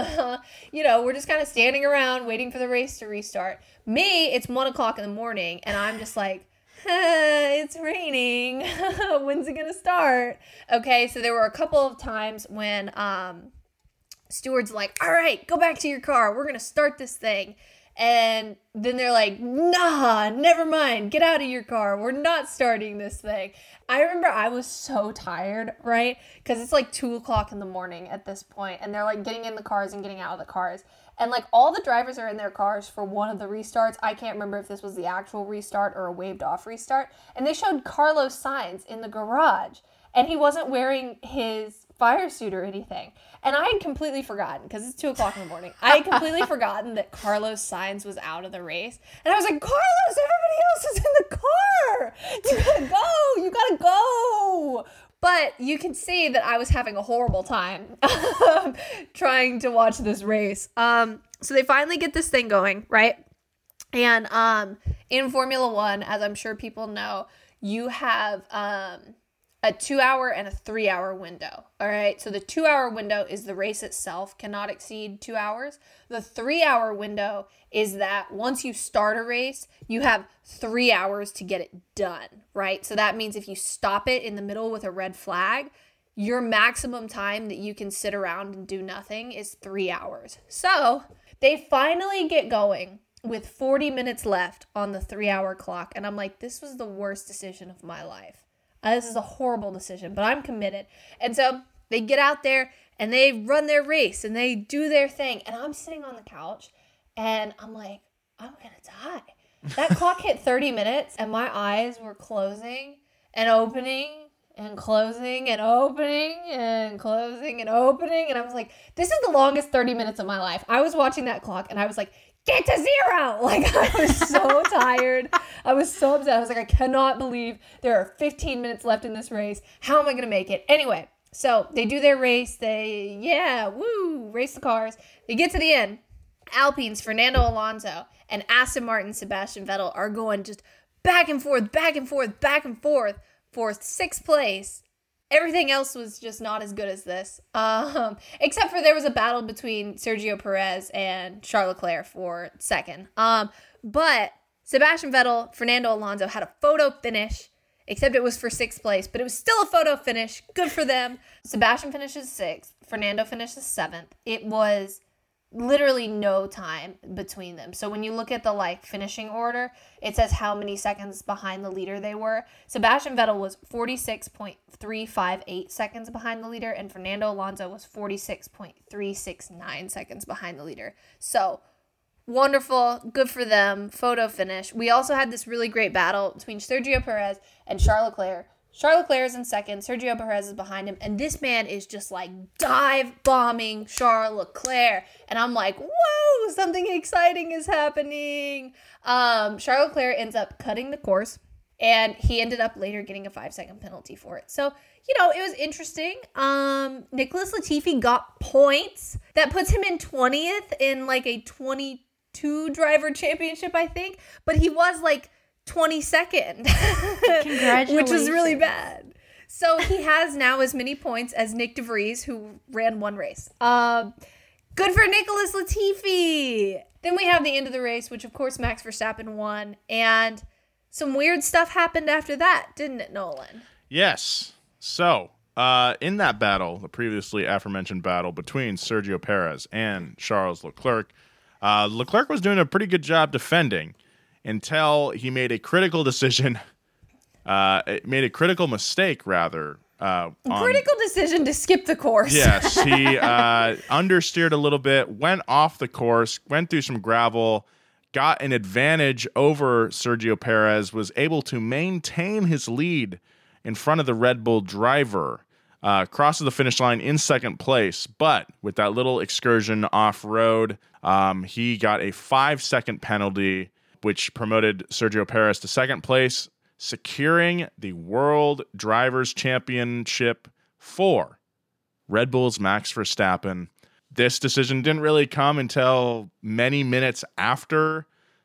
You know, we're just kind of standing around waiting for the race to restart. Me, it's one o'clock in the morning, and I'm just like, it's raining. When's it gonna start? Okay, so there were a couple of times when um Stewart's like, all right, go back to your car, we're gonna start this thing. And then they're like, nah, never mind, get out of your car, we're not starting this thing. I remember I was so tired, right? Because it's like two o'clock in the morning at this point, and they're like getting in the cars and getting out of the cars. And like all the drivers are in their cars for one of the restarts. I can't remember if this was the actual restart or a waved off restart. And they showed Carlos Sainz in the garage, and he wasn't wearing his fire suit or anything. And I had completely forgotten, because it's two o'clock in the morning. I had completely forgotten that Carlos Sainz was out of the race. And I was like, Carlos, everybody else is in the car. You gotta go. You gotta go. But you can see that I was having a horrible time trying to watch this race. Um, so they finally get this thing going, right? And um, in Formula One, as I'm sure people know, you have um, a two-hour and a three-hour window, all right? So the two-hour window is the race itself cannot exceed two hours. The three-hour window is that once you start a race, you have three hours to get it done, right? So that means if you stop it in the middle with a red flag, your maximum time that you can sit around and do nothing is three hours. So they finally get going with forty minutes left on the three-hour clock, and I'm like, this was the worst decision of my life. Uh, this is a horrible decision, but I'm committed. And so they get out there, and they run their race, and they do their thing, and I'm sitting on the couch, and I'm like, I'm gonna die. That clock hit thirty minutes, and my eyes were closing and opening and closing and opening and closing and opening. And I was like, this is the longest thirty minutes of my life. I was watching that clock, and I was like, get to zero. Like, I was so tired. I was so upset. I was like, I cannot believe there are fifteen minutes left in this race. How am I gonna make it? Anyway, so they do their race. They, yeah, woo, race the cars. They get to the end. Alpine's Fernando Alonso and Aston Martin's Sebastian Vettel are going just back and forth, back and forth, back and forth for sixth place. Everything else was just not as good as this, um, except for there was a battle between Sergio Perez and Charles Leclerc for second. Um, but Sebastian Vettel, Fernando Alonso had a photo finish, except it was for sixth place, but it was still a photo finish. Good for them. Sebastian finishes sixth. Fernando finished seventh. It was literally no time between them. So when you look at the like finishing order, it says how many seconds behind the leader they were. Sebastian Vettel was forty-six point three five eight seconds behind the leader, and Fernando Alonso was forty-six point three six nine seconds behind the leader. So wonderful, good for them, photo finish. We also had this really great battle between Sergio Perez and Charles Leclerc. Charles Leclerc is in second, Sergio Perez is behind him, and this man is just like dive bombing Charles Leclerc. And I'm like, whoa, something exciting is happening. Um, Charles Leclerc ends up cutting the course, and he ended up later getting a five second penalty for it. So, you know, it was interesting. Um, Nicholas Latifi got points. That puts him in twentieth in like a twenty-two driver championship, I think. But he was like twenty-second, Congratulations. which was really bad. So he has now as many points as Nick DeVries, who ran one race. Um, good for Nicholas Latifi. Then we have the end of the race, which of course Max Verstappen won, and some weird stuff happened after that, didn't it, Nolan? Yes. So, uh, in that battle, the previously aforementioned battle between Sergio Perez and Charles Leclerc, uh, Leclerc was doing a pretty good job defending until he made a critical decision, uh, made a critical mistake, rather. Uh, on, critical decision to skip the course. Yes, he uh, understeered a little bit, went off the course, went through some gravel, got an advantage over Sergio Perez, was able to maintain his lead in front of the Red Bull driver, uh, crosses the finish line in second place, but with that little excursion off-road, um, he got a five-second penalty, which promoted Sergio Perez to second place, securing the World Drivers' Championship for Red Bull's Max Verstappen. This decision didn't really come until many minutes after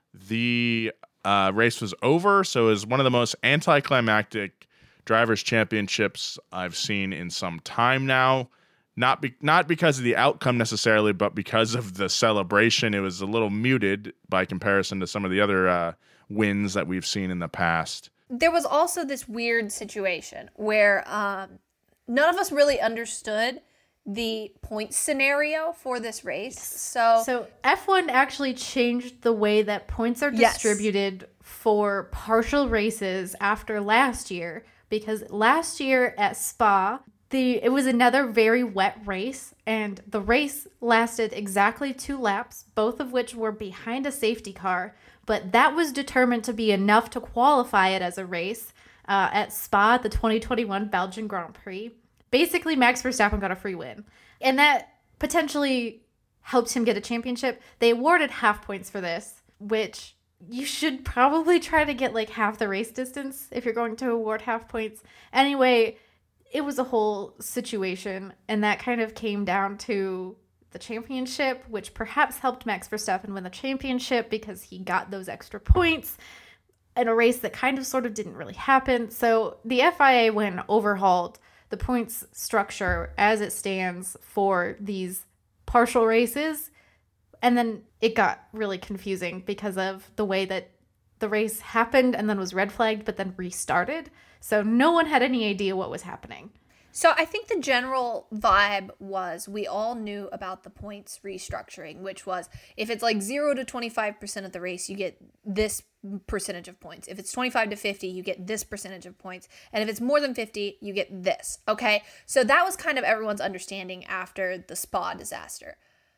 the uh, race was over, so it was one of the most anticlimactic Drivers' Championships I've seen in some time now. Not be- not because of the outcome necessarily, but because of the celebration. It was a little muted by comparison to some of the other uh, wins that we've seen in the past. There was also this weird situation where um, none of us really understood the point scenario for this race. So, So F one actually changed the way that points are Yes. distributed for partial races after last year, because last year at Spa, the it was another very wet race, and the race lasted exactly two laps, both of which were behind a safety car, but that was determined to be enough to qualify it as a race uh, at Spa, the twenty twenty-one Belgian Grand Prix. Basically, Max Verstappen got a free win, and that potentially helped him get a championship. They awarded half points for this, which you should probably try to get like half the race distance if you're going to award half points. Anyway, it was a whole situation, and that kind of came down to the championship, which perhaps helped Max Verstappen win the championship because he got those extra points in a race that kind of sort of didn't really happen. So the F I A went and overhauled the points structure as it stands for these partial races, and then it got really confusing because of the way that the race happened and then was red flagged but then restarted. So no one had any idea what was happening. So I think the general vibe was we all knew about the points restructuring, which was if it's like zero to twenty-five percent of the race, you get this percentage of points. If it's twenty-five to fifty, you get this percentage of points. And if it's more than fifty, you get this. Okay. So that was kind of everyone's understanding after the Spa disaster.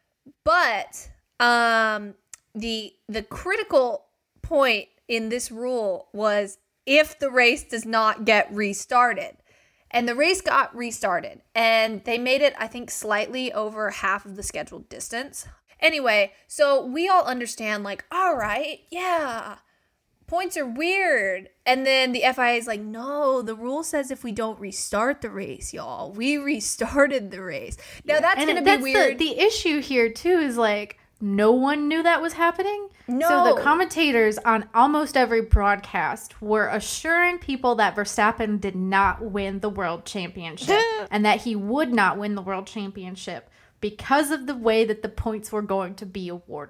But um, the the critical point in this rule was if the race does not get restarted. And the race got restarted, and they made it, I think, slightly over half of the scheduled distance. Anyway, so we all understand, like, all right, yeah, points are weird. And then the F I A is like, no, the rule says if we don't restart the race, y'all, we restarted the race. Now, yeah. that's going to be weird. The, the issue here, too, is, like, no one knew that was happening. No. So the commentators on almost every broadcast were assuring people that Verstappen did not win the world championship and that he would not win the world championship because of the way that the points were going to be awarded.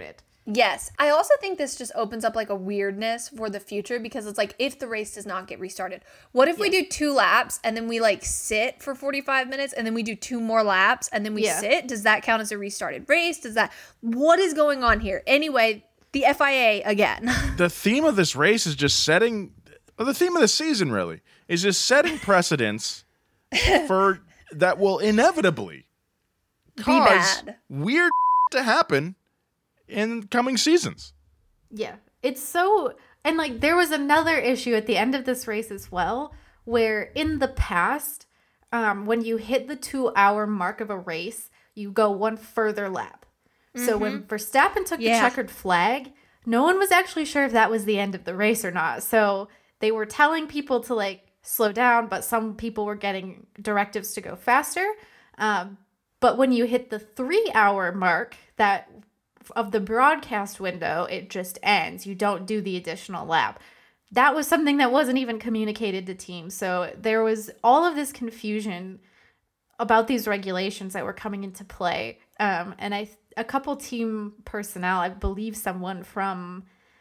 Yes. I also think this just opens up like a weirdness for the future because it's like if the race does not get restarted, what if yeah. we do two laps and then we like sit for forty-five minutes and then we do two more laps and then we yeah. sit? Does that count as a restarted race? Does that, what is going on here? Anyway, the F I A again. The theme of this race is just setting, well, the theme of the season really is just setting precedents for that will inevitably cause Be bad. weird to happen in coming seasons. Yeah. It's so, and like there was another issue at the end of this race as well, where in the past, um, when you hit the two hour mark of a race, you go one further lap. Mm-hmm. So when Verstappen took yeah. the checkered flag, no one was actually sure if that was the end of the race or not. So they were telling people to like slow down, but some people were getting directives to go faster. Um, but when you hit the three hour mark, that of the broadcast window, it just ends. You don't do the additional lap. That was something that wasn't even communicated to teams. So there was all of this confusion about these regulations that were coming into play. Um, and I, a couple team personnel, I believe someone from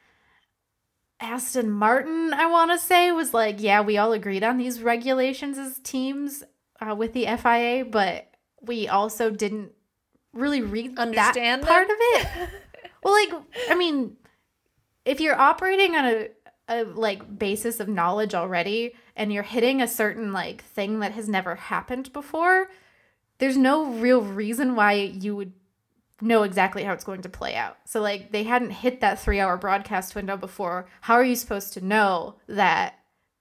Aston Martin, I want to say, was like, yeah, we all agreed on these regulations as teams uh, with the F I A, but we also didn't really read understand that part of it. Well, like, I mean, if you're operating on a, a like basis of knowledge already and you're hitting a certain like thing that has never happened before, there's no real reason why you would know exactly how it's going to play out. So like they hadn't hit that three hour broadcast window before. How are you supposed to know that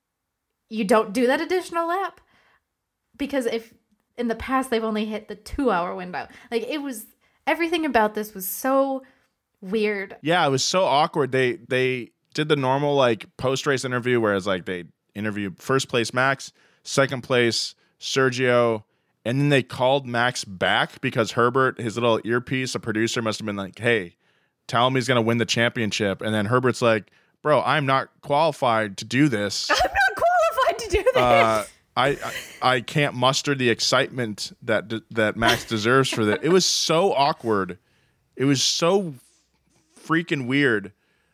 you don't do that additional lap? Because if in the past, they've only hit the two-hour window. Like, it was, everything about this was so weird. Yeah, it was so awkward. They they did the normal, like, post-race interview, whereas, like, they interviewed first place Max, second place Sergio, and then they called Max back because Herbert, his little earpiece, a producer, must have been like, hey, tell him he's going to win the championship. And then Herbert's like, bro, I'm not qualified to do this. I'm not qualified to do this. Uh, I, I I can't muster the excitement that that Max deserves for that. It was so awkward. It was so freaking weird.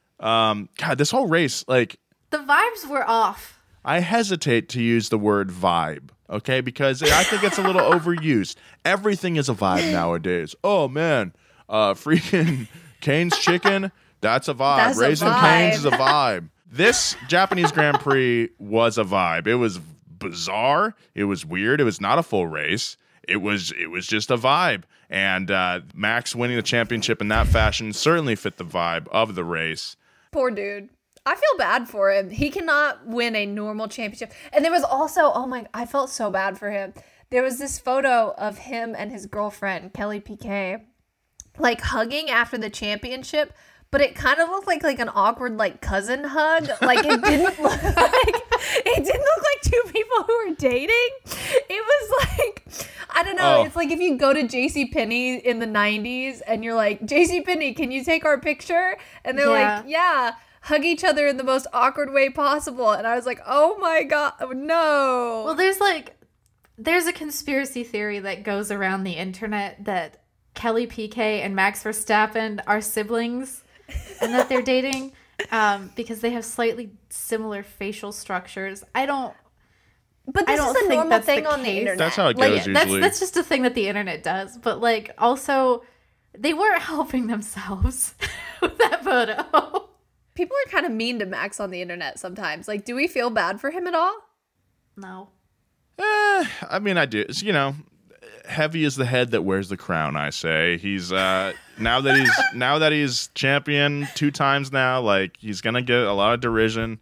Um, God, this whole race, like the vibes were off. I hesitate to use the word vibe, okay, because I think it's a little overused. Everything is a vibe nowadays. Oh man, uh, freaking Cane's chicken, that's a vibe. That's Raising a vibe. Cane's is a vibe. This Japanese Grand Prix was a vibe. It was bizarre. It was weird. It was not a full race. It was it was just a vibe. And uh, Max winning the championship in that fashion certainly fit the vibe of the race. Poor dude. I feel bad for him. He cannot win a normal championship. And there was also, oh my, I felt so bad for him. There was this photo of him and his girlfriend, Kelly Piquet, like hugging after the championship. But it kind of looked like like an awkward like cousin hug. Like it didn't look like it didn't look like two people who were dating. It was like I don't know. Oh. It's like if you go to JCPenney in the nineties and you're like, JCPenney, can you take our picture? And they're yeah. like, yeah, hug each other in the most awkward way possible. And I was like, oh my God, no. Well, there's like there's a conspiracy theory that goes around the internet that Kelly Piquet and Max Verstappen are siblings. And that they're dating um, because they have slightly similar facial structures. I don't. But this I don't is a think normal that's thing the on the case. internet. That's how it like, goes that's, usually. That's just a thing that the internet does. But like, also, they weren't helping themselves with that photo. People are kind of mean to Max on the internet sometimes. Like, do we feel bad for him at all? No. Eh, I mean, I do. You know, heavy is the head that wears the crown, I say. He's uh now that he's now that he's champion two times now, like he's gonna get a lot of derision.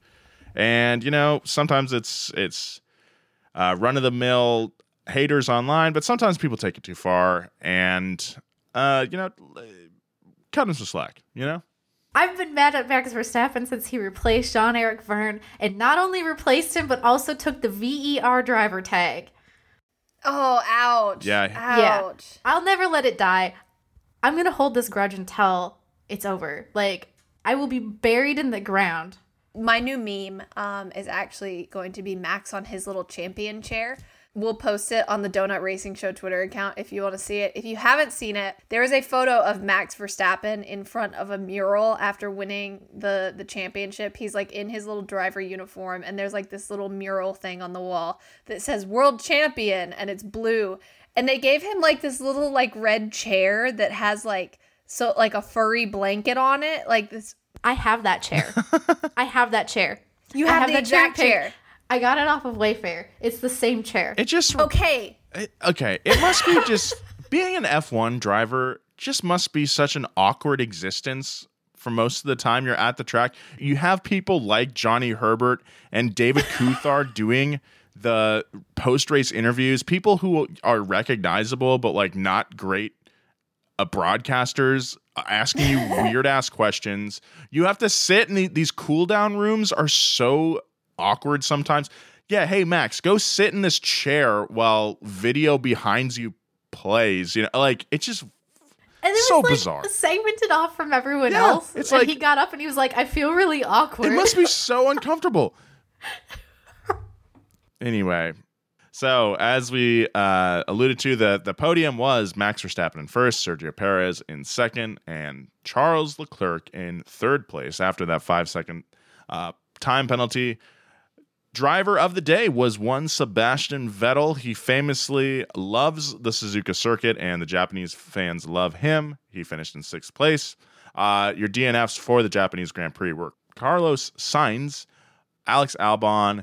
And you know, sometimes it's it's uh run of the mill haters online, but sometimes people take it too far and uh you know cut him some slack, you know? I've been mad at Max Verstappen since he replaced Jean-Eric Vergne and not only replaced him but also took the V E R driver tag. Oh, ouch. Yeah. Ouch. Yeah. I'll never let it die. I'm going to hold this grudge until it's over. Like, I will be buried in the ground. My new meme um, is actually going to be Max on his little champion chair. We'll post it on the Donut Racing Show Twitter account if you want to see it. If you haven't seen it, there is a photo of Max Verstappen in front of a mural after winning the, the championship. He's like in his little driver uniform, and there's like this little mural thing on the wall that says world champion, and it's blue. And they gave him like this little like red chair that has like, so like a furry blanket on it. Like this. I have that chair. I have that chair. You have, have the exact chair. chair. I got it off of Wayfair. It's the same chair. It just okay. It, okay, it must be just being an F one driver. Just must be such an awkward existence for most of the time you're at the track. You have people like Johnny Herbert and David Coulthard doing the post-race interviews. People who are recognizable but like not great uh, broadcasters asking you weird ass questions. You have to sit in the, these cool down rooms are so awkward sometimes. Yeah, hey Max, go sit in this chair while video behind you plays. You know, like it's just and it so was like bizarre. Segmented off from everyone Yeah, else. it's and like- he got up and he was like, I feel really awkward. It must be so uncomfortable. Anyway, so as we uh, alluded to, the, the podium was Max Verstappen in first, Sergio Perez in second, and Charles Leclerc in third place after that five-second uh, time penalty. Driver of the day was one Sebastian Vettel. He famously loves the Suzuka circuit, and the Japanese fans love him. He finished in sixth place. Uh, your D N Fs for the Japanese Grand Prix were Carlos Sainz, Alex Albon,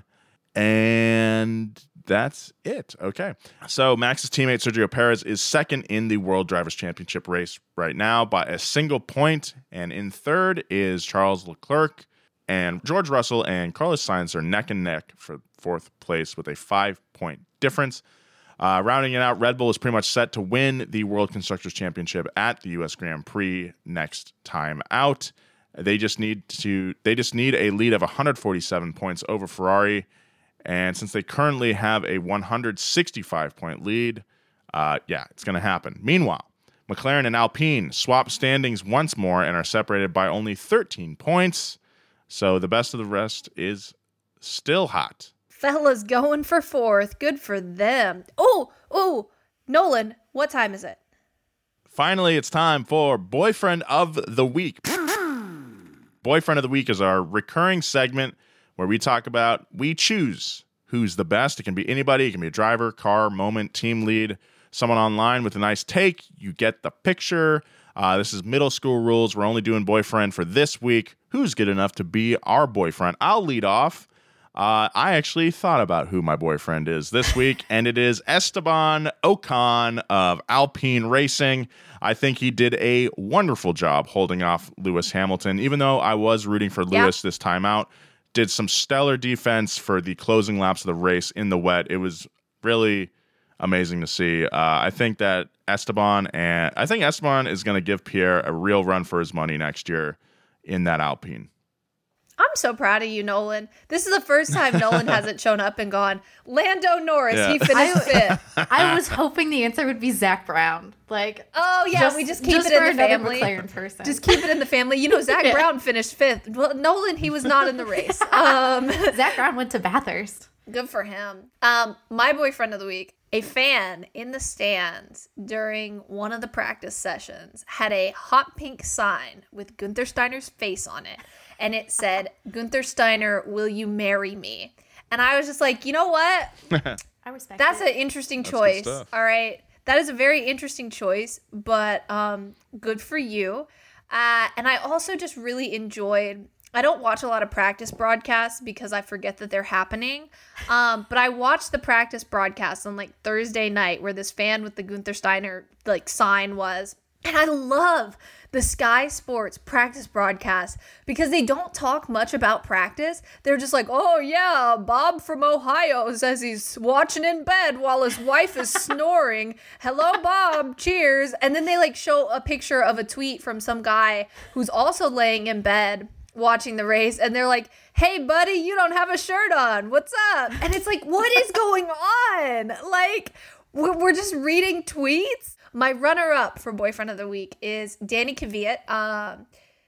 and that's it. Okay. So Max's teammate Sergio Perez is second in the World Drivers' Championship race right now by a single point. And in third is Charles Leclerc. And George Russell and Carlos Sainz are neck and neck for fourth place with a five-point difference. Uh, rounding it out, Red Bull is pretty much set to win the World Constructors' Championship at the U S Grand Prix next time out. They just need to. They just need a lead of one hundred forty-seven points over Ferrari. And since they currently have a one hundred sixty-five point lead, uh, yeah, it's going to happen. Meanwhile, McLaren and Alpine swap standings once more and are separated by only thirteen points. So the best of the rest is still hot. Fellas going for fourth. Good for them. Oh, oh, Nolan, what time is it? Finally, it's time for Boyfriend of the Week. Boyfriend of the Week is our recurring segment where we talk about, we choose who's the best. It can be anybody. It can be a driver, car, moment, team lead, someone online with a nice take. You get the picture. Uh, this is middle school rules. We're only doing boyfriend for this week. Who's good enough to be our boyfriend? I'll lead off. Uh, I actually thought about who my boyfriend is this week, and it is Esteban Ocon of Alpine Racing. I think he did a wonderful job holding off Lewis Hamilton, even though I was rooting for Lewis yeah. this time out. Did some stellar defense for the closing laps of the race in the wet. It was really amazing to see. Uh, I think that Esteban and I think Esteban is going to give Pierre a real run for his money next year in that Alpine. I'm so proud of you, Nolan. This is the first time Nolan hasn't shown up and gone, Lando Norris, Yeah. he finished fifth. I was hoping the answer would be Zach Brown. Like, Oh, yeah, we just keep just it in for the another family. McLaren person. Just keep it in the family. You know, Zach Yeah. Brown finished fifth. Well, Nolan, he was not in the race. Um, Zach Brown went to Bathurst. Good for him. Um, my boyfriend of the week, a fan in the stands during one of the practice sessions had a hot pink sign with Gunther Steiner's face on it. And it said, Gunther Steiner, will you marry me? And I was just like, you know what? I respect That's it. an interesting That's good choice. stuff. All right. That is a very interesting choice, but um, good for you. Uh, and I also just really enjoyed, I don't watch a lot of practice broadcasts because I forget that they're happening. Um, but I watched the practice broadcast on like Thursday night where this fan with the Gunther Steiner like sign was. And I love the Sky Sports practice broadcast because they don't talk much about practice. They're just like, oh yeah, Bob from Ohio says he's watching in bed while his wife is snoring. Hello, Bob. Cheers. And then they like show a picture of a tweet from some guy who's also laying in bed watching the race. And they're like, hey, buddy, you don't have a shirt on. What's up? And it's like, what is going on? Like, we're just reading tweets. My runner-up for Boyfriend of the Week is Danny Kvyat. Um,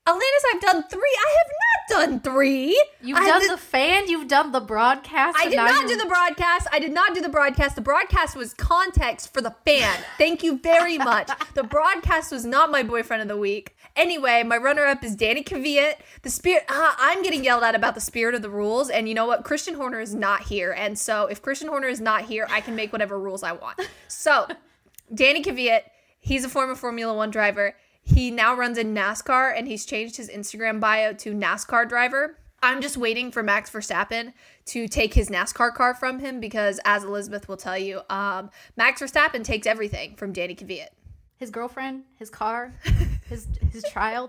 Alanis, I've done three. I have not done three. You've I done did- the fan, you've done the broadcast. I and did now not you're- do the broadcast. I did not do the broadcast. The broadcast was context for the fan. Thank you very much. The broadcast was not my boyfriend of the week. Anyway, my runner-up is Danny Kvyat. The spirit. Uh, I'm getting yelled at about the spirit of the rules, and you know what? Christian Horner is not here, and so if Christian Horner is not here, I can make whatever rules I want. So, Danny Kvyat, he's a former Formula One driver. He now runs in NASCAR, and he's changed his Instagram bio to NASCAR driver. I'm just waiting for Max Verstappen to take his NASCAR car from him because, as Elizabeth will tell you, um, Max Verstappen takes everything from Danny Kvyat. His girlfriend, his car, his his child.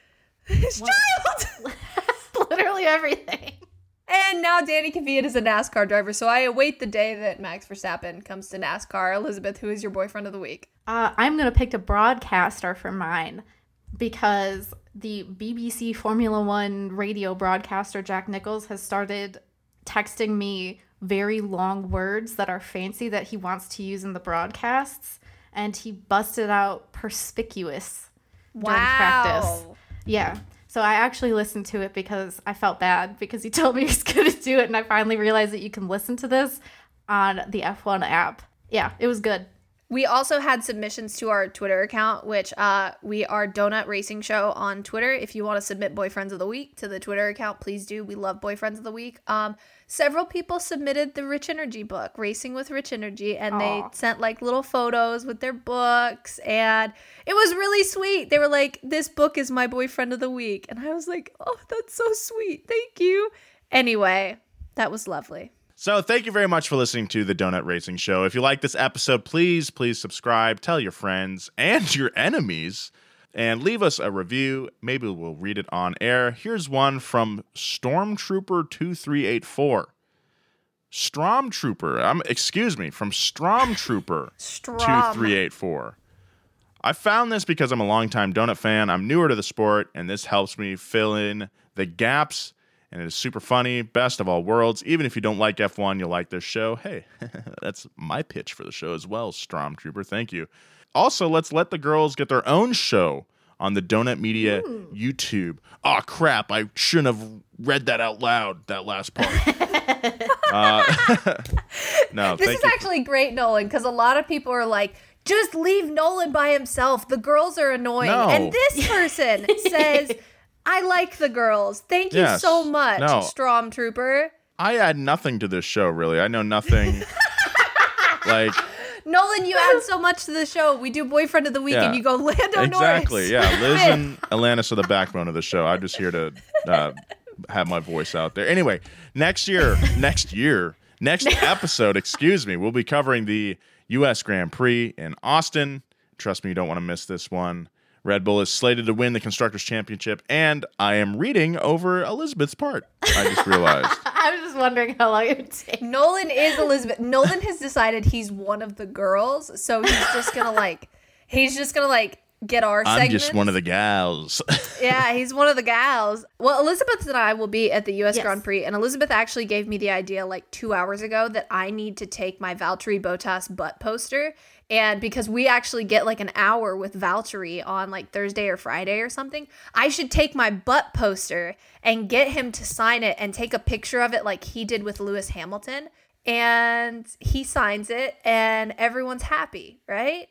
His child! Literally everything. And now Danny Kvyat is a NASCAR driver, so I await the day that Max Verstappen comes to NASCAR. Elizabeth, who is your boyfriend of the week? Uh, I'm going to pick a broadcaster for mine because the B B C Formula One radio broadcaster Jack Nichols has started texting me very long words that are fancy that he wants to use in the broadcasts, and he busted out perspicuous during practice. Yeah. So I actually listened to it because I felt bad because he told me he was going to do it, and I finally realized that you can listen to this on the F one app. Yeah, it was good. We also had submissions to our Twitter account, which uh, we are Donut Racing Show on Twitter. If you want to submit Boyfriends of the Week to the Twitter account, please do. We love Boyfriends of the Week. Um, several people submitted the Rich Energy book, Racing with Rich Energy, and Aww. they sent like little photos with their books, and it was really sweet. They were like, this book is my Boyfriend of the Week. And I was like, oh, that's so sweet. Thank you. Anyway, that was lovely. So thank you very much for listening to the Donut Racing Show. If you like this episode, please, please subscribe, tell your friends and your enemies, and leave us a review. Maybe we'll read it on air. Here's one from Stormtrooper two three eight four. Stormtrooper, um, excuse me, from Stormtrooper two three eight four. I found this because I'm a longtime donut fan. I'm newer to the sport, and this helps me fill in the gaps. And it is super funny, best of all worlds. Even if you don't like F one, you'll like this show. Hey, that's my pitch for the show as well, Stormtrooper. Thank you. Also, let's let the girls get their own show on the Donut Media Ooh. YouTube. Oh, crap. I shouldn't have read that out loud, that last part. uh, no, This thank is you. actually great, Nolan, because a lot of people are like, just leave Nolan by himself. The girls are annoying. No. And this person says... I like the girls. Thank you Yes. so much, No. Stormtrooper. I add nothing to this show, really. I know nothing. like... Nolan, you add so much to the show. We do Boyfriend of the Week, Yeah. and you go Lando Exactly, Norris. yeah. Liz and Alanis are the backbone of the show. I'm just here to uh, have my voice out there. Anyway, next year, next year, next episode, excuse me, we'll be covering the U S Grand Prix in Austin. Trust me, you don't want to miss this one. Red Bull is slated to win the Constructors' Championship, and I am reading over Elizabeth's part. I just realized. I was just wondering how long it would take. Nolan is Elizabeth. Nolan has decided he's one of the girls, so he's just gonna like, he's just gonna like get our I'm segments. just one of the gals. Yeah, he's one of the gals. Well, Elizabeth and I will be at the U S Yes. Grand Prix, and Elizabeth actually gave me the idea like two hours ago that I need to take my Valtteri Bottas butt poster. And because we actually get like an hour with Valtteri on like Thursday or Friday or something, I should take my butt poster and get him to sign it and take a picture of it like he did with Lewis Hamilton. And he signs it and everyone's happy, right?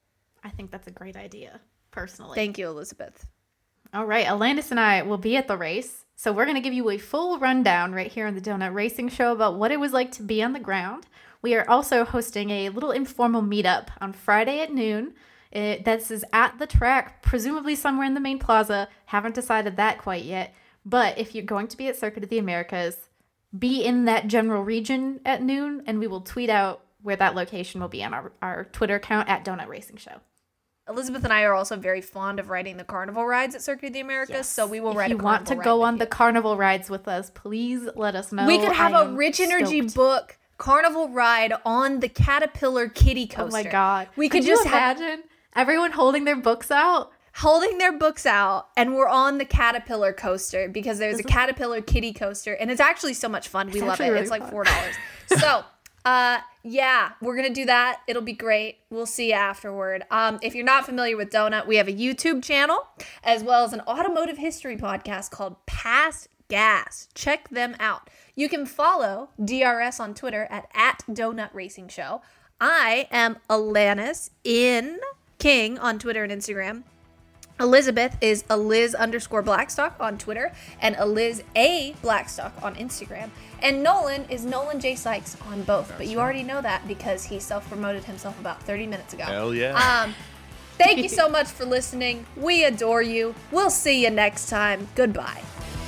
I think that's a great idea, personally. Thank you, Elizabeth. All right, Alanis and I will be at the race. So we're going to give you a full rundown right here on the Donut Racing Show about what it was like to be on the ground. We are also hosting a little informal meetup on Friday at noon. It, this is at the track, presumably somewhere in the main plaza. Haven't decided that quite yet. But if you're going to be at Circuit of the Americas, be in that general region at noon, and we will tweet out where that location will be on our, our Twitter account at Donut Racing Show. Elizabeth and I are also very fond of riding the carnival rides at Circuit of the Americas, Yes. so we will if ride a you want to carnival go ride on with the you. carnival rides with us, please let us know. We could have I a am Rich Energy stoked. book carnival ride on the Caterpillar Kitty Oh coaster. my god. We could, could just you have imagine everyone holding their books out? holding their books out, and we're on the Caterpillar coaster because there's This a is- Caterpillar Kitty coaster, and it's actually so much fun. We It's love it. actually really It's like fun. four dollars. So Uh, yeah, we're going to do that. It'll be great. We'll see you afterward. Um, if you're not familiar with Donut, we have a YouTube channel as well as an automotive history podcast called Past Gas. Check them out. You can follow D R S on Twitter at, at Donut Racing Show. I am Alanis in King on Twitter and Instagram. Elizabeth is Eliz underscore Blackstock on Twitter and Eliz A Blackstock on Instagram. And Nolan is Nolan J Sykes on both. That's but you right. already know that because he self-promoted himself about thirty minutes ago. Hell yeah. Um, thank you so much for listening. We adore you. We'll see you next time. Goodbye.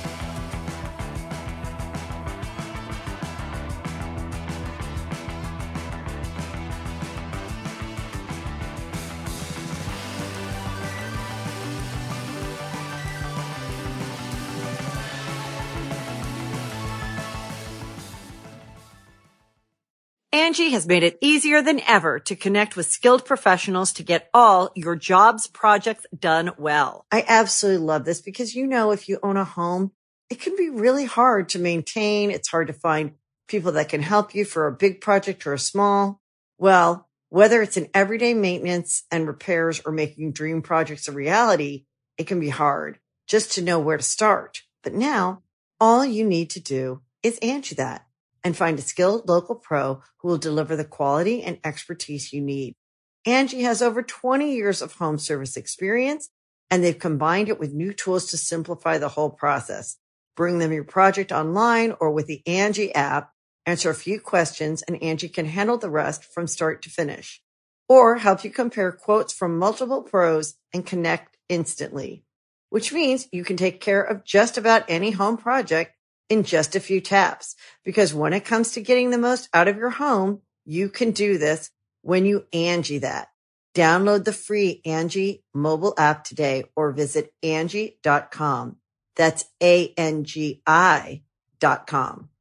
Angie has made it easier than ever to connect with skilled professionals to get all your jobs projects done well. I absolutely love this because, you know, if you own a home, it can be really hard to maintain. It's hard to find people that can help you for a big project or a small. Well, whether it's in everyday maintenance and repairs or making dream projects a reality, it can be hard just to know where to start. But now all you need to do is Angie that and find a skilled local pro who will deliver the quality and expertise you need. Angie has over twenty years of home service experience, and they've combined it with new tools to simplify the whole process. Bring them your project online or with the Angie app, answer a few questions, and Angie can handle the rest from start to finish. Or help you compare quotes from multiple pros and connect instantly, which means you can take care of just about any home project in just a few taps. Because when it comes to getting the most out of your home, you can do this when you Angie that. Download the free Angie mobile app today or visit Angie dot com. That's A N G I dot com.